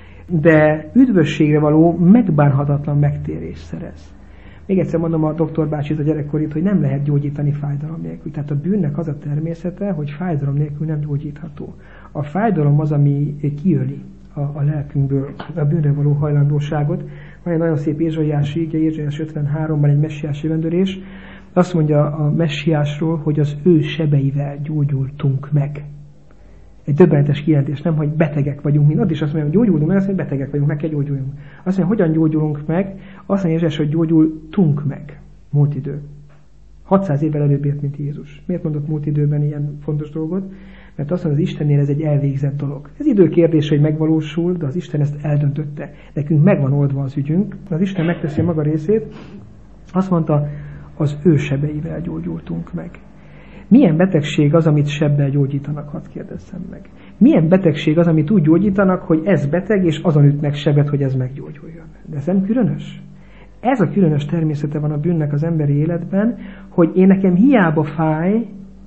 de üdvösségre való megbánhatatlan megtérés szerez. Még egyszer mondom a doktor bácsit, a gyerekkorit, hogy nem lehet gyógyítani fájdalom nélkül. Tehát a bűnnek az a természete, hogy fájdalom nélkül nem gyógyítható. A fájdalom az, ami kiöli a lelkünkből a bűnre való hajlandóságot. Van egy nagyon szép Ézsaiás íge, Ézsaiás 53-ban egy messiás jövendőlés. Azt mondja a messiásról, hogy az ő sebeivel gyógyultunk meg. Egy döbbenetes kijelentés, nem, hogy betegek vagyunk, mint ott is azt mondja, hogy gyógyulunk meg, azt mondja, hogy betegek vagyunk, meg kell gyógyuljunk. Azt mondja, hogyan gyógyulunk meg? Azt mondja Ézsaiás, hogy gyógyultunk meg. Múlt idő. 600 évvel előbb ért, mint Jézus. Miért mondott múlt időben ilyen fontos dolgot? Mert azt mondja, az Istennél ez egy elvégzett dolog. Ez idő kérdése, hogy megvalósul, de az Isten ezt eldöntötte. Nekünk megvan oldva az ügyünk, az Isten megteszi a maga részét. Azt mondta, az ő sebeivel gyógyultunk meg. Milyen betegség az, amit sebbel gyógyítanak, hadd kérdezzem meg. Milyen betegség az, amit úgy gyógyítanak, hogy ez beteg, és azon ütnek sebet, hogy ez meggyógyuljon. De ez nem különös? Ez a különös természete van a bűnnek az emberi életben, hogy én nekem hiába fáj,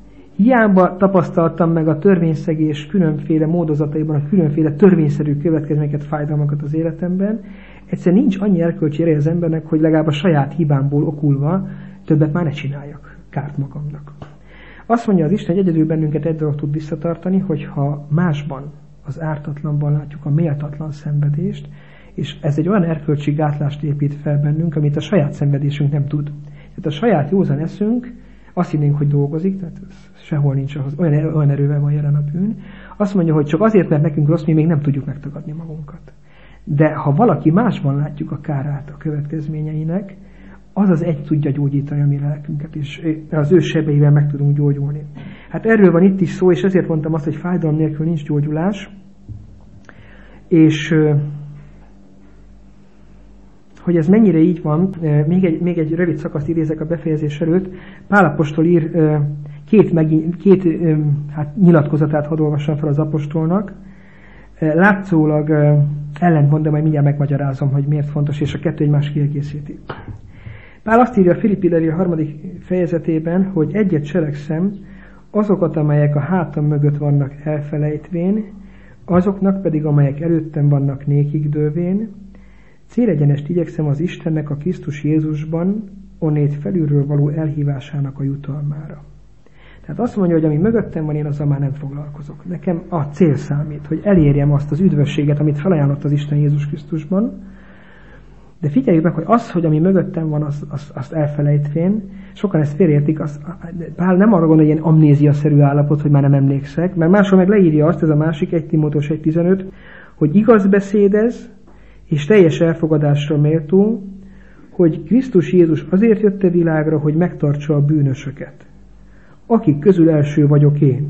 hiába tapasztaltam meg a törvényszegés különféle módozataiban, a különféle törvényszerű következményeket, fájdalmakat az életemben, egyszerűen nincs annyi erkölcsi ereje az embernek, hogy legalább a saját hibámból okulva többet már ne csináljak kárt magamnak. Azt mondja az Isten, hogy egyedül bennünket egy dolog tud visszatartani, hogyha másban, az ártatlanban látjuk a méltatlan szenvedést, és ez egy olyan erkölcsi gátlást épít fel bennünk, amit a saját szenvedésünk nem tud. Tehát a saját józan eszünk, azt hinnénk, hogy dolgozik, tehát sehol nincs ahhoz, olyan erővel van jelen a bűn. Azt mondja, hogy csak azért, mert nekünk rossz, mi még nem tudjuk megtagadni magunkat. De ha valaki másban látjuk a kárát a következményeinek, az az egy tudja gyógyítani a mi lelkünket, és az ő sebeivel meg tudunk gyógyulni. Hát erről van itt is szó, és ezért mondtam azt, hogy fájdalom nélkül nincs gyógyulás, és hogy ez mennyire így van, még egy rövid szakaszt idézek a befejezés előtt. Pál apostol ír két nyilatkozatát, hadd olvassam fel az apostolnak. Látszólag ellentmond, de majd mindjárt megmagyarázom, hogy miért fontos, és a kettő egymás kiegészíti. Pál azt írja a Filippi levél 3. fejezetében, hogy egyet cselekszem, azokat, amelyek a hátam mögött vannak elfelejtvén, azoknak pedig, amelyek előttem vannak nékig dővén, célegyenest igyekszem az Istennek a Krisztus Jézusban onnét felülről való elhívásának a jutalmára. Tehát azt mondja, hogy ami mögöttem van, én azzal már nem foglalkozok. Nekem a cél számít, hogy elérjem azt az üdvösséget, amit felajánlott az Isten Jézus Krisztusban. De figyeljük meg, hogy az, hogy ami mögöttem van, azt elfelejtvén, sokan ezt félreértik, Pál nem arra gondol, hogy ilyen amnéziaszerű állapot, hogy már nem emlékszek, mert máshol meg leírja azt, ez a másik 1 Timóteus 1.15, hogy igaz beszédez, és teljes elfogadásra méltó, hogy Krisztus Jézus azért jött a világra, hogy megtartsa a bűnösöket, akik közül első vagyok én.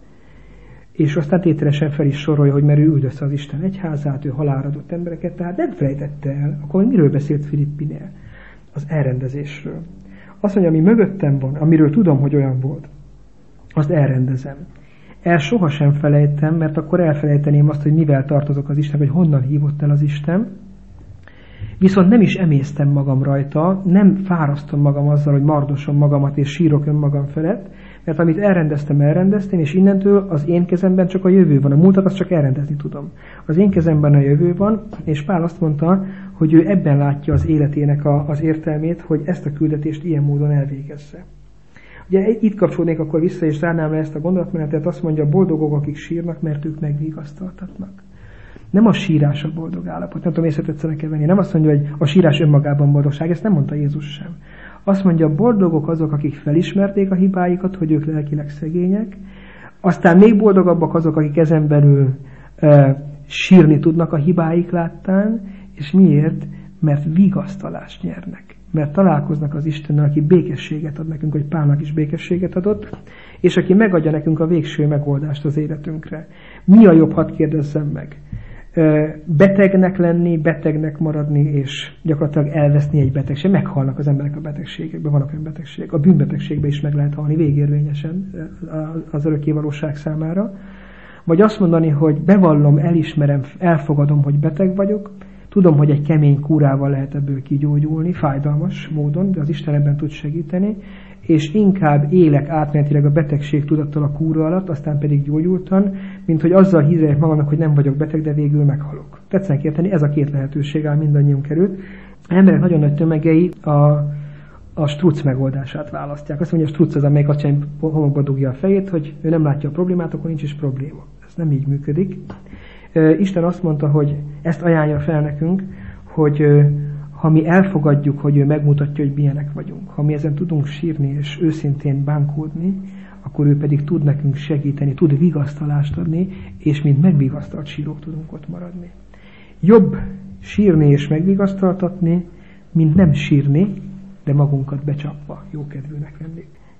És aztán tételesen fel is sorolja, hogy mert ő üldözte az Isten egyházát, ő halálra adott embereket, tehát nem felejtette el. Akkor miről beszélt Filippinél? Az elrendezésről. Azt mondja, ami mögöttem van, amiről tudom, hogy olyan volt, azt elrendezem. El sohasem felejtem, mert akkor elfelejteném azt, hogy mivel tartozok az Isten, vagy honnan hívott el az Isten. Viszont nem is emésztem magam rajta, nem fárasztom magam azzal, hogy mardosom magamat és sírok önmagam felett, mert amit elrendeztem, és innentől az én kezemben csak a jövő van. A múltat azt csak elrendezni tudom. Az én kezemben a jövő van, és Pál azt mondta, hogy ő ebben látja az életének az értelmét, hogy ezt a küldetést ilyen módon elvégezze. Ugye itt kapcsolódnék akkor vissza, és zárnám le ezt a gondolatmenetet, azt mondja, boldogok, akik sírnak, mert ők megvigasztaltatnak. Nem a sírás a boldog állapot, nem tudom, észre kell venni. Nem azt mondja, hogy a sírás önmagában boldogság, ezt nem mondta Jézus sem. Azt mondja, boldogok azok, akik felismerték a hibáikat, hogy ők lelkileg szegények, aztán még boldogabbak azok, akik ezen belül sírni tudnak a hibáik láttán, és miért? Mert vigasztalást nyernek. Mert találkoznak az Istennel, aki békességet ad nekünk, hogy Pálnak is békességet adott, és aki megadja nekünk a végső megoldást az életünkre. Mi a jobb, hadd kérdezzem meg? Betegnek lenni, betegnek maradni, és gyakorlatilag elveszni egy betegség. Meghalnak az emberek a betegségekben, vannak olyan betegségek. A bűnbetegségben is meg lehet halni végérvényesen az örökké valóság számára. Vagy azt mondani, hogy bevallom, elismerem, elfogadom, hogy beteg vagyok, tudom, hogy egy kemény kúrával lehet ebből kigyógyulni, fájdalmas módon, de az Isten ebben tud segíteni, és inkább élek átmenetileg a betegség tudattal a kúra alatt, aztán pedig gyógyultan, mint hogy azzal hízeljek magamnak, hogy nem vagyok beteg, de végül meghalok. Tetszenek érteni, ez a két lehetőség áll mindannyiunk előtt. Az emberek nagyon nagy tömegei a struc megoldását választják. Azt mondja, a struc az, amelyik azt csinálja, homokba dugja a fejét, hogy ő nem látja a problémát, akkor nincs is probléma. Ez nem így működik. Isten azt mondta, hogy ezt ajánlja fel nekünk, hogy ha mi elfogadjuk, hogy ő megmutatja, hogy milyenek vagyunk, ha mi ezen tudunk sírni és őszintén bánkódni, akkor ő pedig tud nekünk segíteni, tud vigasztalást adni, és mint megvigasztalt sírók tudunk ott maradni. Jobb sírni és megvigasztaltatni, mint nem sírni, de magunkat becsapva jókedvűnek lenni.